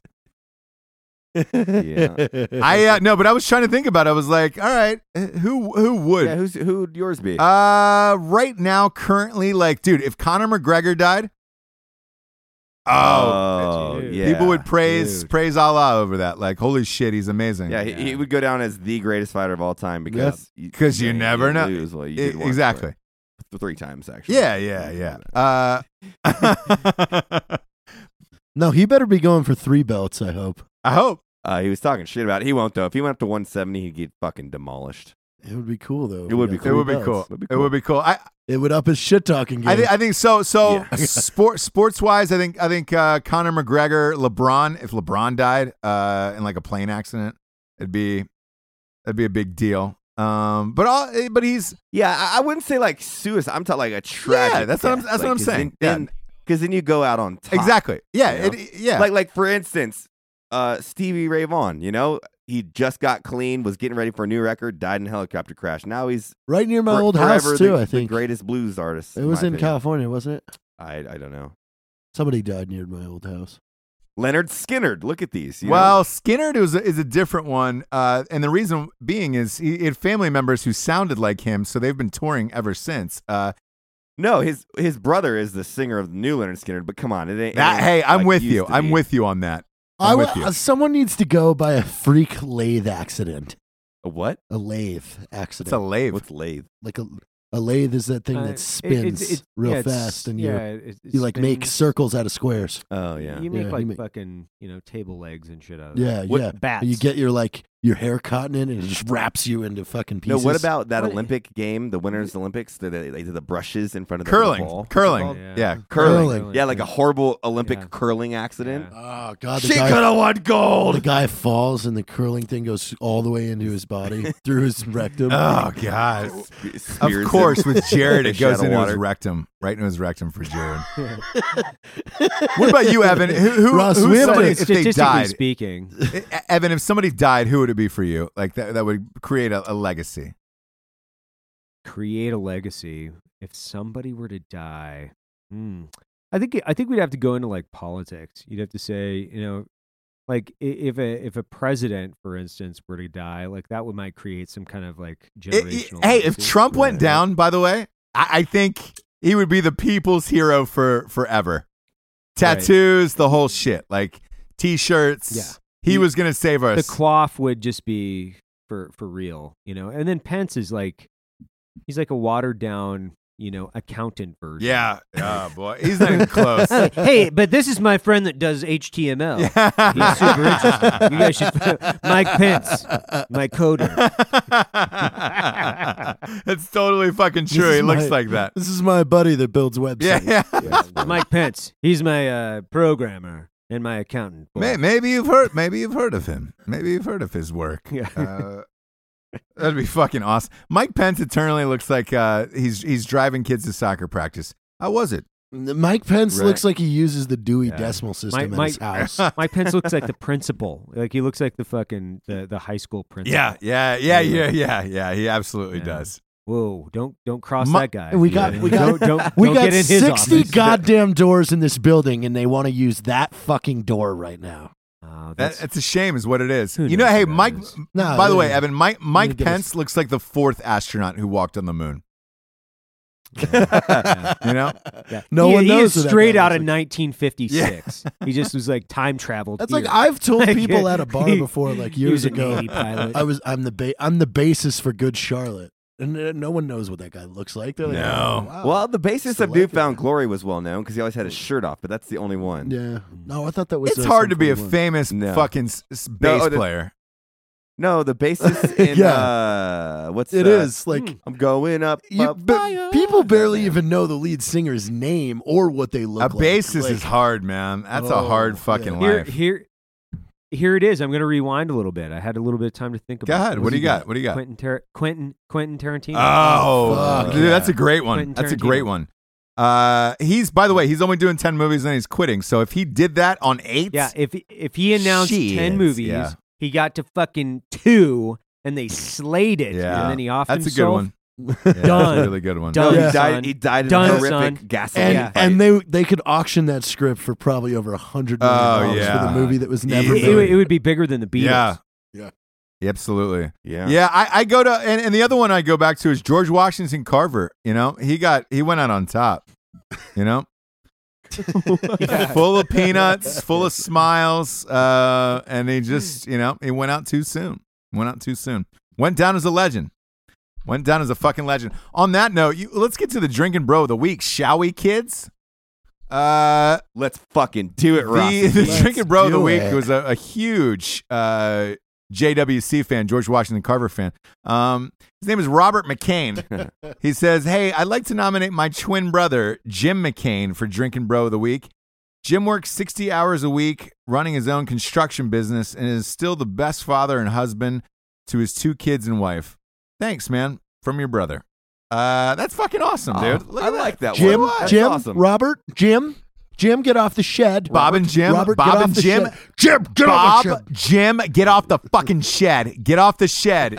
Yeah. But I was trying to think about it. I was like, all right, who would? Yeah, who would yours be? Right now, currently, like, dude, if Conor McGregor died, dude. yeah. people would praise Allah over that. Like, holy shit, he's amazing. Yeah, he would go down as the greatest fighter of all time because you never know. Lose. Well, you did once, Exactly. but 3 times actually. Yeah. No, he better be going for 3 belts, I hope. I hope. He was talking shit about it. He won't though. If he went up to 170, he'd get fucking demolished. It would be cool, though. if It would he be got It would 3 be cool. belts. It would be cool. It would up his shit talking game. I think so. Yeah. Sports wise, I think Conor McGregor, LeBron. If LeBron died in like a plane accident, that'd be a big deal. But he's I wouldn't say like suicide. I'm talking like a tragic. Yeah, that's what I'm saying. Because then you go out on top. exactly. Yeah, You know? Like for instance, Stevie Ray Vaughan. He just got clean, was getting ready for a new record, died in a helicopter crash. Now he's right near my old forever house, too, the, I think. the greatest blues artist. It was my in opinion. California, wasn't it? I don't know. Somebody died near my old house. Leonard Skinnard. Look at these. Well, Skinnard is a different one, and the reason being is he had family members who sounded like him, so they've been touring ever since. No, his brother is the singer of the new Leonard Skinnard. But come on, it ain't. Hey, I'm like with used you. to I'm be. with you on that. I'm with you. Someone needs to go by a freak lathe accident. A what? A lathe accident. It's a lathe. What's lathe? like a A lathe is that thing that spins real fast, and you like make circles out of squares. Oh yeah. You make Yeah, like you make- fucking table legs and shit out of Yeah, that. yeah. Bats. You get your hair caught in it, and it just wraps you into fucking No, pieces. what about that What- Olympic game, the Winners Olympics? They did the brushes in front of the Curling. ball. Curling. Yeah. Yeah. Curling. Yeah, like a horrible Olympic Yeah. curling accident. Oh god, the She guy, could have won gold. the guy falls, and the curling thing goes all the way into his body through his rectum. Oh God. Spears Of him. course, with Jared, it Fish out goes of into his water. rectum, right into his rectum for Jared. What about you, Evan? Who, Ross, who's we have somebody, to- if they Statistically died? speaking, Evan, if somebody died, who would it be for you? Like that would create a legacy. create a legacy. If somebody were to die, I think we'd have to go into like politics. You'd have to say, like if a president, for instance, were to die, like that might create some kind of like generational. Hey, if legacy. Trump went down, by the way, I think he would be the people's hero for forever. Tattoos, the whole shit, like T-shirts. Yeah. He was gonna save the us. quaff would just be for real, and then Pence is like, he's like a watered down, accountant version. Yeah. Oh boy, he's not even close. Hey, but this is my friend that does HTML. He's super interesting. You guys should. Mike Pence, my coder. It's totally fucking true. This He is looks my- like that. This is my buddy that builds websites. Yeah. Mike Pence. He's my programmer and my accountant. Boy. Maybe you've heard of him. Maybe you've heard of his work. Yeah. That'd be fucking awesome. Mike Pence eternally looks like he's driving kids to soccer practice. How was it? Mike Pence Right. looks like he uses the Dewey Yeah. Decimal System in Mike- his house. Mike Pence looks like the principal. Like he looks like the fucking the high school principal. Yeah. He absolutely Yeah. does. Whoa! Don't cross Mi- that guy. And we got- Don't We don't got get in his 60 office. goddamn doors in this building, and they want to use that fucking door right now. Oh, It's a shame, is what it is. Who You know, knows hey, who that Mike. is? No, by the they- way, Evan, Mike gonna get Pence looks like the 4th astronaut who walked on the moon. Yeah. You know, Yeah. No he, one he knows is who that straight guy out looks of like. 1956. He just was like time traveled. That's here. like I've told Like, people at a bar he- before, like he was years a ago. Navy pilot. I'm the basis for Good Charlotte, and no one knows what that guy looks like. They're like, No. oh, wow. Well, the bassist of Selected. Newfound Glory was well known because he always had his shirt off, but that's the only one. yeah. No, I thought that was. it's hard to be a Sum 41. famous No. fucking bass the- player. No, the bassist in what's It is like I'm going up. people barely even know the lead singer's name or what they A look like. bassist Like, is hard, man. That's a Oh, hard fucking yeah. life. Here it is. I'm going to rewind a little bit. I had a little bit of time to think Go about ahead. it. What do you got? What do you got? Quentin Tarantino. Oh, fuck dude, yeah. that's a great one. Quentin That's a Tarantino. great one. He's, by the way, he's only doing 10 movies and then he's quitting. So if he did that on 8, Yeah, if he announced Shit, 10 movies, yeah. he got to fucking 2 and they slayed it. Yeah. And then he off that's a good himself. one. Yeah, that's Done. a really good one. Done. he Yeah. died. son. He died in Done, a horrific son. gasoline and Yeah. fight. and they could auction that script for probably over $100 million yeah. for the movie that was never Easily. made. It would be bigger than the Beatles. Yeah. Yeah. Absolutely. yeah. Yeah, I go to and the other one I go back to is George Washington Carver. You know, he went out on top. You know, full of peanuts, full of smiles, and he just he went out too soon. Went down as a legend. Went down as a fucking legend. On that note, let's get to the drinking bro of the week, shall we, kids? Let's fucking do it, Ross. The drinking bro of the do week it. was a huge JWC fan, George Washington Carver fan. His name is Robert McCain. He says, "Hey, I'd like to nominate my twin brother, Jim McCain, for drinking bro of the week. Jim works 60 hours a week running his own construction business and is still the best father and husband to his 2 kids and wife. Thanks, man, from your brother." That's fucking awesome, dude. Look I at like that Jim, one. That's Jim, awesome. Robert, Jim, get off the shed. Bob and Jim, Robert, Bob get off and the Jim, shed. Jim, get off the Bob, shed. Jim, get off the fucking shed. Get off the shed.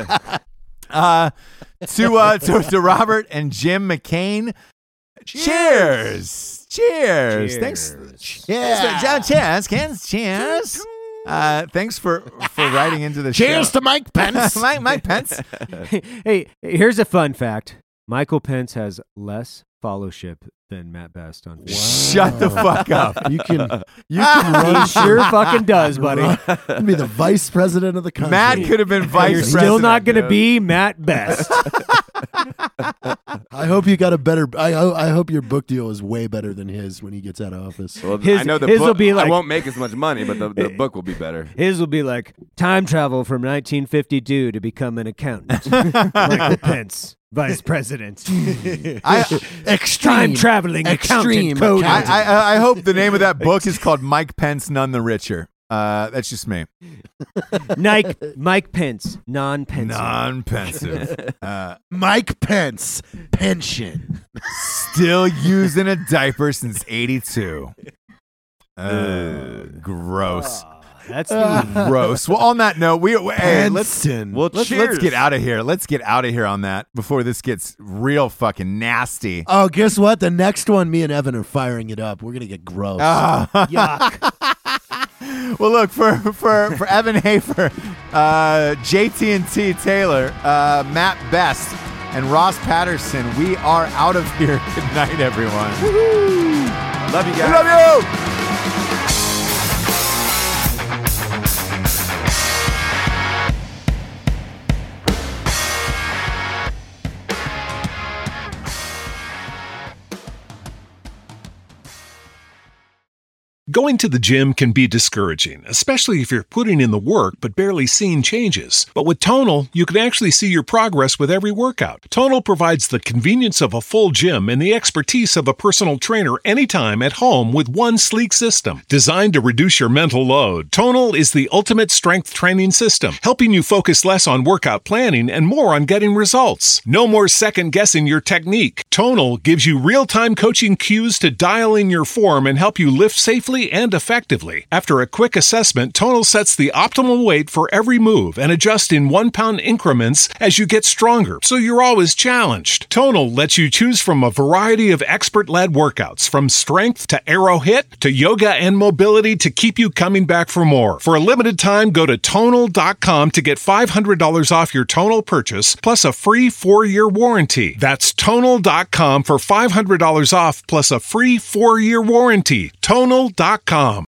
To Robert and Jim McCain. Cheers. Thanks. Yeah. Cheers. Thanks for writing into the Cheers show. to Mike Pence. Mike Pence. Hey, here's a fun fact. Michael Pence has less followership than Matt Best on Facebook. Shut the fuck up. You can He run sure fucking does, buddy. be the vice president of the country. Matt could have been vice You're president. still not going to dude. be Matt Best. I hope you got a better. I hope your book deal is way better than his when he gets out of office. Well, His- I know the his will book. be like- I won't make as much money, but the book will be better. His will be like time travel from 1952 to become an accountant. Michael Pence, vice president. Extreme Time traveling extreme accountant code. accountant. I hope the name of that book is called Mike Pence, None the Richer. That's just me. Mike Pence, non-pensive. Non-pensive. Mike Pence pension. Still using a diaper since 82. Gross. That's the Gross. Well, on that note, hey, let's Penson. Well, let's get out of here. Let's get out of here on that before this gets real fucking nasty. Oh, guess what? The next one, me and Evan are firing it up. We're gonna get gross. yuck. Well, look, for Evan Hafer, JT&T Taylor, Matt Best, and Ross Patterson, we are out of here. Good night, everyone. Love you guys. We love you. Going to the gym can be discouraging, especially if you're putting in the work but barely seeing changes. But with Tonal, you can actually see your progress with every workout. Tonal provides the convenience of a full gym and the expertise of a personal trainer anytime at home with one sleek system. Designed to reduce your mental load, Tonal is the ultimate strength training system, helping you focus less on workout planning and more on getting results. No more second-guessing your technique. Tonal gives you real-time coaching cues to dial in your form and help you lift safely and effectively. After a quick assessment, Tonal sets the optimal weight for every move and adjusts in 1 pound increments as you get stronger, so you're always challenged. Tonal lets you choose from a variety of expert-led workouts, from strength to aero hit to yoga and mobility, to keep you coming back for more. For a limited time, go to Tonal.com to get $500 off your Tonal purchase, plus a free 4-year warranty. That's Tonal.com for $500 off, plus a free 4-year warranty. Tonal.com.